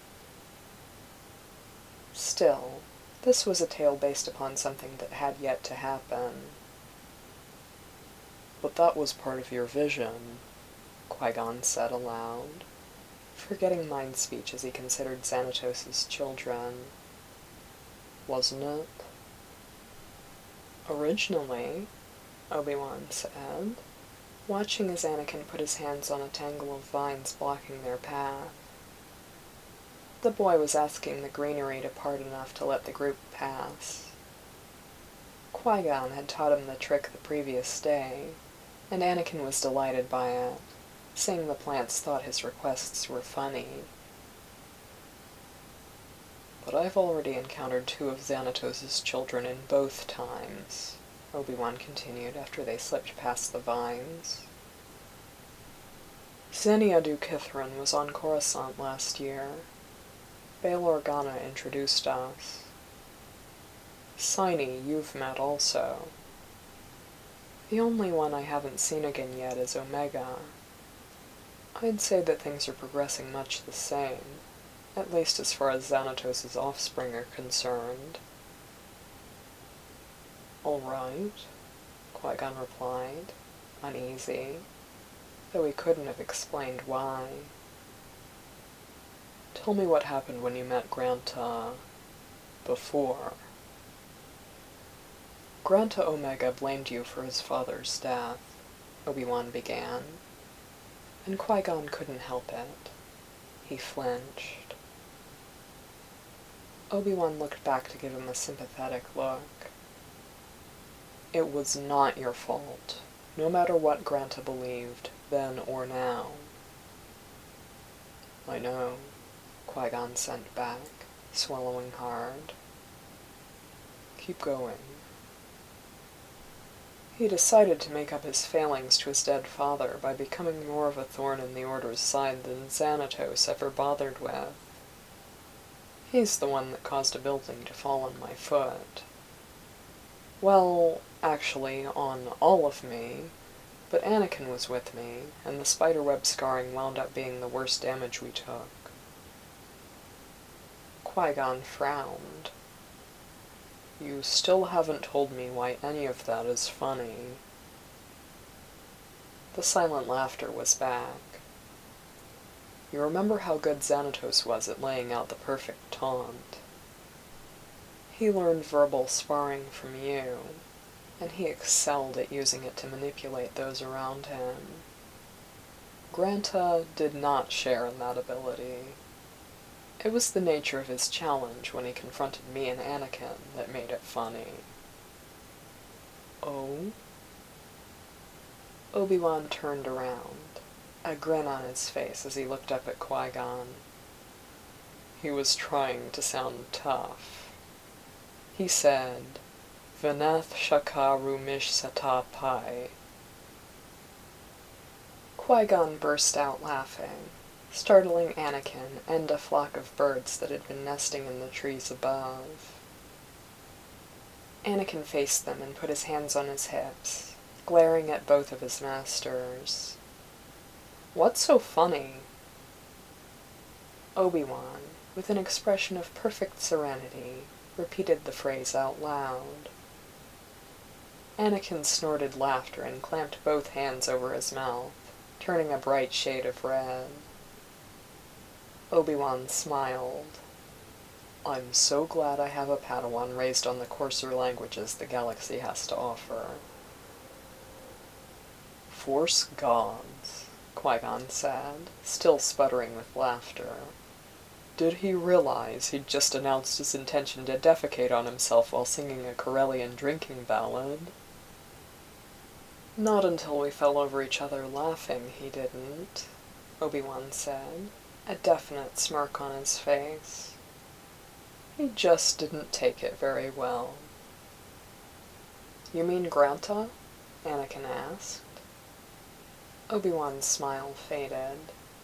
Speaker 1: Still, this was a tale based upon something that had yet to happen. "But that was part of your vision," Qui-Gon said aloud, forgetting mind speech as he considered Xanatos' children. "Wasn't it?" "Originally," Obi-Wan said, watching as Anakin put his hands on a tangle of vines blocking their path. The boy was asking the greenery to part enough to let the group pass. Qui-Gon had taught him the trick the previous day, and Anakin was delighted by it, saying the plants thought his requests were funny. "But I've already encountered two of Xanatos' children in both times," Obi-Wan continued after they slipped past the vines. "Xenia Du Kithrin was on Coruscant last year. Bail Organa introduced us. Sini you've met also. The only one I haven't seen again yet is Omega. I'd say that things are progressing much the same, at least as far as Xanatos' offspring are concerned." "All right," Qui-Gon replied, uneasy, though he couldn't have explained why. "Tell me what happened when you met Granta... before." "Granta Omega blamed you for his father's death," Obi-Wan began, and Qui-Gon couldn't help it. He flinched. Obi-Wan looked back to give him a sympathetic look. "It was not your fault, no matter what Granta believed, then or now." "I know," Qui-Gon sent back, swallowing hard. "Keep going." He decided to make up his failings to his dead father by becoming more of a thorn in the Order's side than Xanatos ever bothered with. He's the one that caused a building to fall on my foot. Well, actually, on all of me, but Anakin was with me, and the spiderweb scarring wound up being the worst damage we took. Qui-Gon frowned. "You still haven't told me why any of that is funny." The silent laughter was back. "You remember how good Xanatos was at laying out the perfect taunt? He learned verbal sparring from you, and he excelled at using it to manipulate those around him. Granta did not share in that ability. It was the nature of his challenge when he confronted me and Anakin that made it funny." "Oh?" Obi-Wan turned around, a grin on his face as he looked up at Qui-Gon. He was trying to sound tough. He said, "Vanath Shaka Rumish Sata Pai." Qui-Gon burst out laughing, startling Anakin and a flock of birds that had been nesting in the trees above. Anakin faced them and put his hands on his hips, glaring at both of his masters. "What's so funny?" Obi-Wan, with an expression of perfect serenity, repeated the phrase out loud. Anakin snorted laughter and clamped both hands over his mouth, turning a bright shade of red. Obi-Wan smiled. I'm so glad I have a Padawan raised on the coarser languages the galaxy has to offer. Force gods, Qui-Gon said, still sputtering with laughter. Did he realize he'd just announced his intention to defecate on himself while singing a Corellian drinking ballad? Not until we fell over each other laughing, he didn't, Obi-Wan said, a definite smirk on his face. He just didn't take it very well. You mean Granta? Anakin asked. Obi-Wan's smile faded.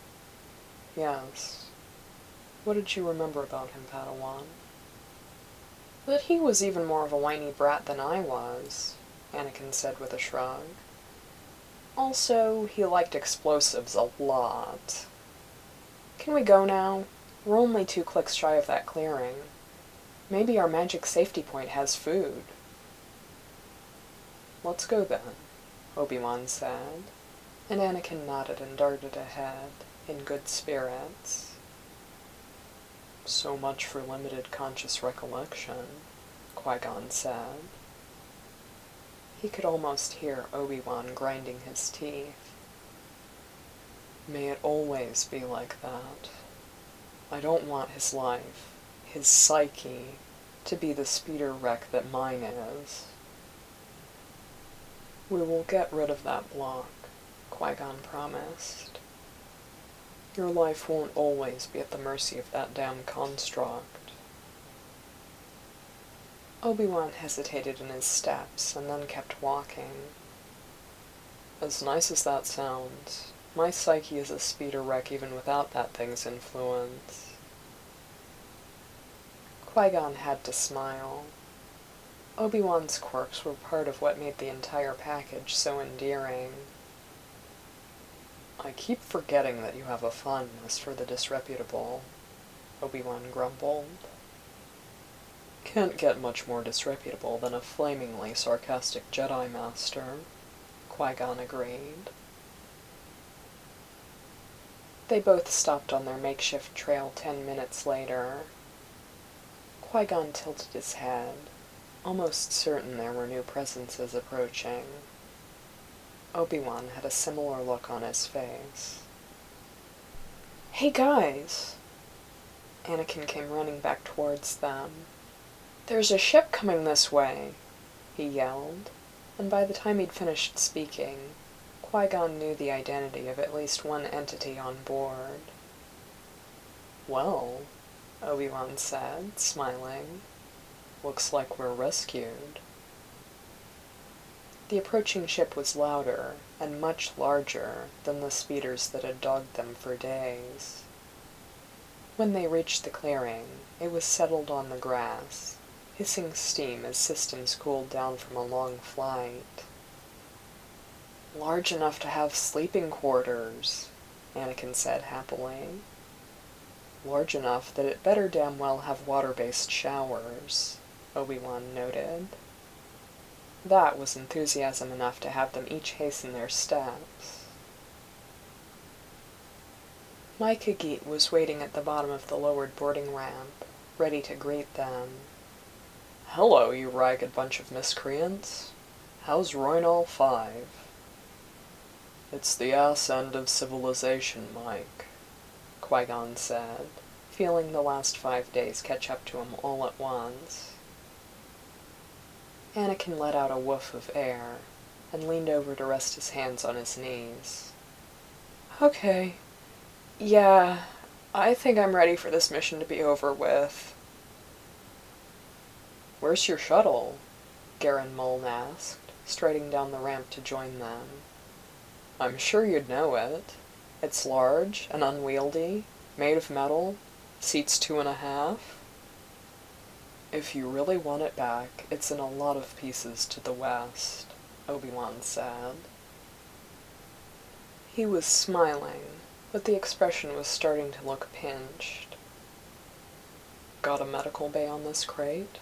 Speaker 1: Yes. What did you remember about him, Padawan? That he was even more of a whiny brat than I was, Anakin said with a shrug. Also, he liked explosives a lot. Can we go now? We're only two clicks shy of that clearing. Maybe our magic safety point has food. Let's go then, Obi-Wan said, and Anakin nodded and darted ahead, in good spirits. So much for limited conscious recollection, Qui-Gon said. He could almost hear Obi-Wan grinding his teeth. May it always be like that. I don't want his life, his psyche, to be the speeder wreck that mine is. We will get rid of that block, Qui-Gon promised. Your life won't always be at the mercy of that damn construct. Obi-Wan hesitated in his steps and then kept walking. As nice as that sounds, my psyche is a speeder wreck even without that thing's influence. Qui-Gon had to smile. Obi-Wan's quirks were part of what made the entire package so endearing. I keep forgetting that you have a fondness for the disreputable, Obi-Wan grumbled. Can't get much more disreputable than a flamingly sarcastic Jedi Master, Qui-Gon agreed. They both stopped on their makeshift trail ten minutes later. Qui-Gon tilted his head, almost certain there were new presences approaching. Obi-Wan had a similar look on his face. Hey guys! Anakin came running back towards them. There's a ship coming this way, he yelled, and by the time he'd finished speaking, Qui-Gon knew the identity of at least one entity on board. Well, Obi-Wan said, smiling, looks like we're rescued. The approaching ship was louder and much larger than the speeders that had dogged them for days. When they reached the clearing, it was settled on the grass, hissing steam as systems cooled down from a long flight. Large enough to have sleeping quarters, Anakin said happily. Large enough that it better damn well have water-based showers, Obi-Wan noted. That was enthusiasm enough to have them each hasten their steps. Micah Geet was waiting at the bottom of the lowered boarding ramp, ready to greet them. Hello, you ragged bunch of miscreants. How's Roynal Five? It's the ass end of civilization, Mike, Qui-Gon said, feeling the last five days catch up to him all at once. Anakin let out a woof of air, and leaned over to rest his hands on his knees. Okay. Yeah, I think I'm ready for this mission to be over with. Where's your shuttle? Garen Muln asked, striding down the ramp to join them. I'm sure you'd know it. It's large and unwieldy, made of metal, seats two and a half. If you really want it back, it's in a lot of pieces to the west, Obi-Wan said. He was smiling, but the expression was starting to look pinched. Got a medical bay on this crate?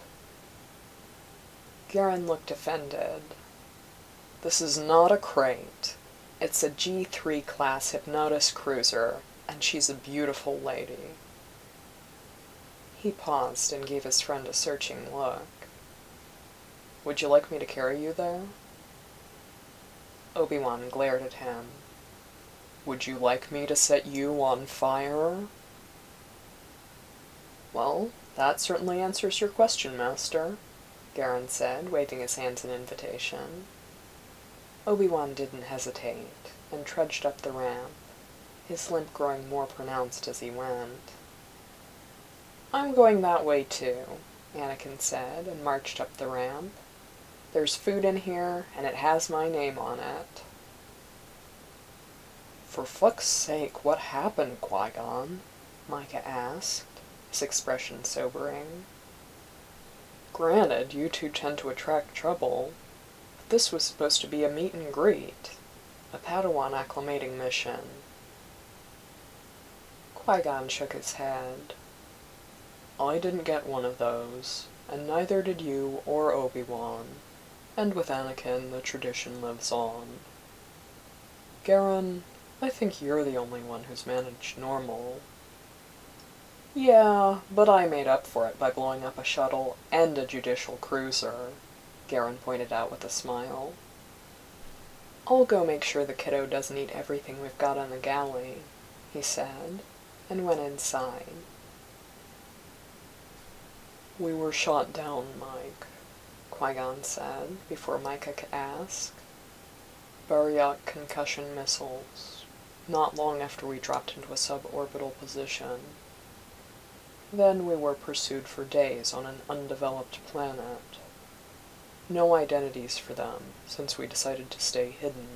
Speaker 1: Garen looked offended. This is not a crate. It's a G three class Hypnotis cruiser, and she's a beautiful lady. He paused and gave his friend a searching look. Would you like me to carry you there? Obi-Wan glared at him. Would you like me to set you on fire? Well, that certainly answers your question, Master, Garen said, waving his hands in invitation. Obi-Wan didn't hesitate, and trudged up the ramp, his limp growing more pronounced as he went. I'm going that way too, Anakin said, and marched up the ramp. There's food in here, and it has my name on it. For fuck's sake, what happened, Qui-Gon? Micah asked, his expression sobering. Granted, you two tend to attract trouble, but this was supposed to be a meet and greet, a Padawan acclimating mission. Qui-Gon shook his head. I didn't get one of those, and neither did you or Obi-Wan, and with Anakin the tradition lives on. Garen, I think you're the only one who's managed normal. Yeah, but I made up for it by blowing up a shuttle and a judicial cruiser, Garen pointed out with a smile. I'll go make sure the kiddo doesn't eat everything we've got on the galley, he said, and went inside. We were shot down, Mike, Qui-Gon said, before Micah could ask. Baryok concussion missiles, not long after we dropped into a suborbital position. Then we were pursued for days on an undeveloped planet. No identities for them, since we decided to stay hidden.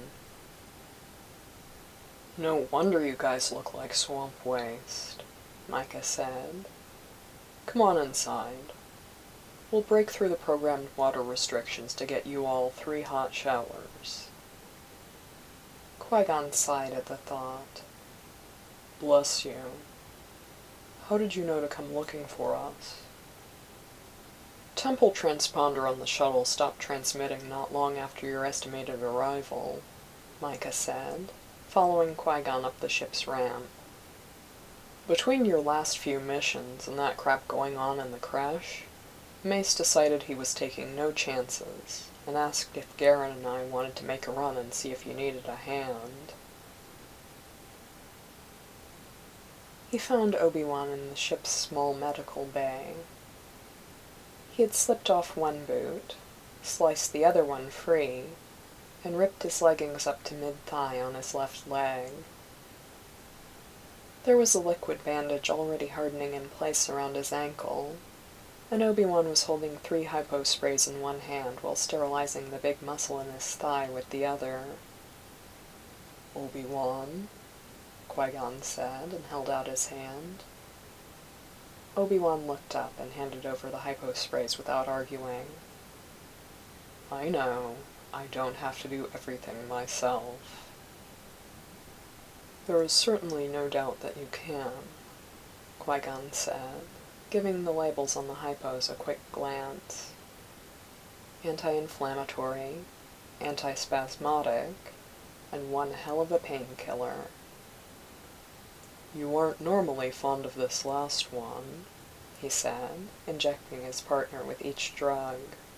Speaker 1: No wonder you guys look like swamp waste, Micah said. Come on inside. We'll break through the programmed water restrictions to get you all three hot showers. Qui-Gon sighed at the thought. Bless you. How did you know to come looking for us? Temple transponder on the shuttle stopped transmitting not long after your estimated arrival, Micah said, following Qui-Gon up the ship's ramp. Between your last few missions and that crap going on in the crash, Mace decided he was taking no chances, and asked if Garen and I wanted to make a run and see if you needed a hand. He found Obi-Wan in the ship's small medical bay. He had slipped off one boot, sliced the other one free, and ripped his leggings up to mid-thigh on his left leg. There was a liquid bandage already hardening in place around his ankle, and Obi-Wan was holding three hypo sprays in one hand while sterilizing the big muscle in his thigh with the other. Obi-Wan, Qui-Gon said, and held out his hand. Obi-Wan looked up and handed over the hypo sprays without arguing. I know, I don't have to do everything myself. There is certainly no doubt that you can, Qui-Gon said, giving the labels on the hypos a quick glance. Anti-inflammatory, antispasmodic, and one hell of a painkiller. You aren't normally fond of this last one, he said, injecting his partner with each drug.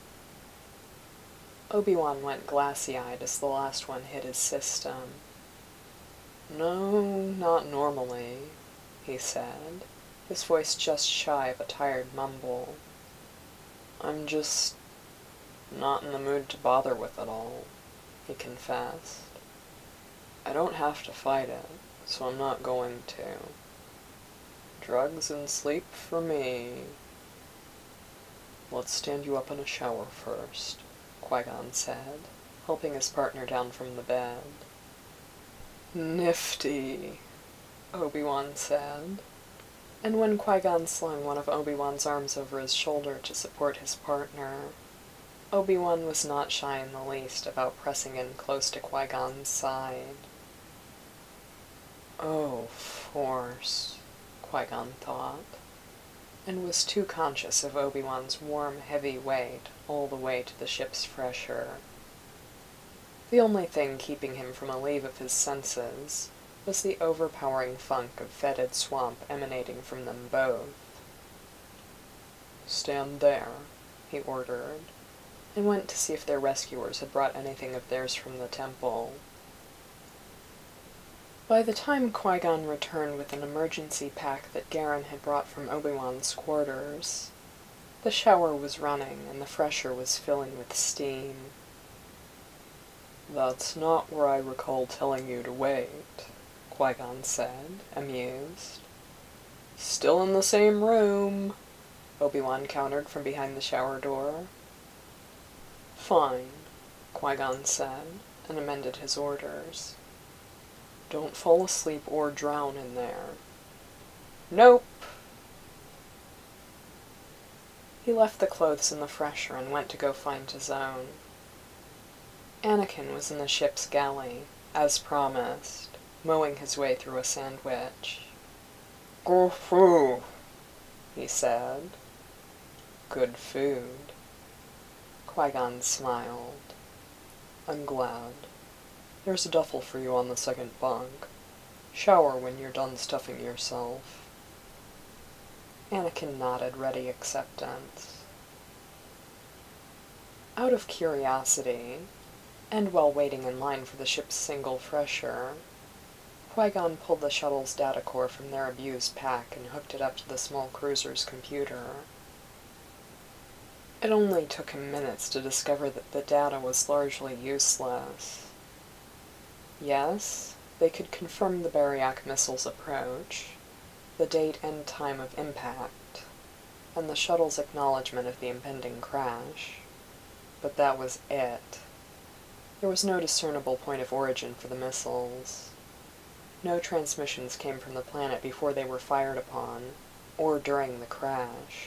Speaker 1: Obi-Wan went glassy-eyed as the last one hit his system. No, not normally, he said, his voice just shy of a tired mumble. I'm just not in the mood to bother with it all, he confessed. I don't have to fight it, so I'm not going to. Drugs and sleep for me. Let's stand you up in a shower first, Qui-Gon said, helping his partner down from the bed. Nifty, Obi-Wan said, and when Qui-Gon slung one of Obi-Wan's arms over his shoulder to support his partner, Obi-Wan was not shy in the least about pressing in close to Qui-Gon's side. Oh, Force, Qui-Gon thought. and was too conscious of Obi-Wan's warm, heavy weight all the way to the ship's fresher. The only thing keeping him from a leave of his senses was the overpowering funk of fetid swamp emanating from them both. "Stand there," he ordered, and went to see if their rescuers had brought anything of theirs from the temple. By the time Qui-Gon returned with an emergency pack that Garen had brought from Obi-Wan's quarters, the shower was running and the fresher was filling with steam. "That's not where I recall telling you to wait," Qui-Gon said, amused. "Still in the same room," Obi-Wan countered from behind the shower door. "Fine," Qui-Gon said, and amended his orders. "Don't fall asleep or drown in there." "Nope." He left the clothes in the fresher and went to go find his own. Anakin was in the ship's galley, as promised, mowing his way through a sandwich. "Good food," he said. "Good food." Qui-Gon smiled. "I'm glad. There's a duffel for you on the second bunk. Shower when you're done stuffing yourself." Anakin nodded ready acceptance. Out of curiosity, and while waiting in line for the ship's single fresher, Qui-Gon pulled the shuttle's data core from their abused pack and hooked it up to the small cruiser's computer. It only took him minutes to discover that the data was largely useless. Yes, they could confirm the Bariak missile's approach, the date and time of impact, and the shuttle's acknowledgement of the impending crash, but that was it. There was no discernible point of origin for the missiles. No transmissions came from the planet before they were fired upon, or during the crash.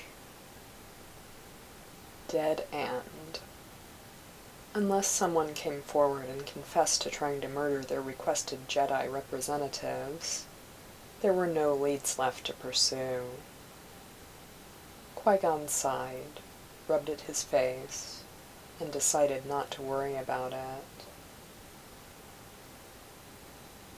Speaker 1: Dead end. Unless someone came forward and confessed to trying to murder their requested Jedi representatives, there were no leads left to pursue. Qui-Gon sighed, rubbed at his face, and decided not to worry about it.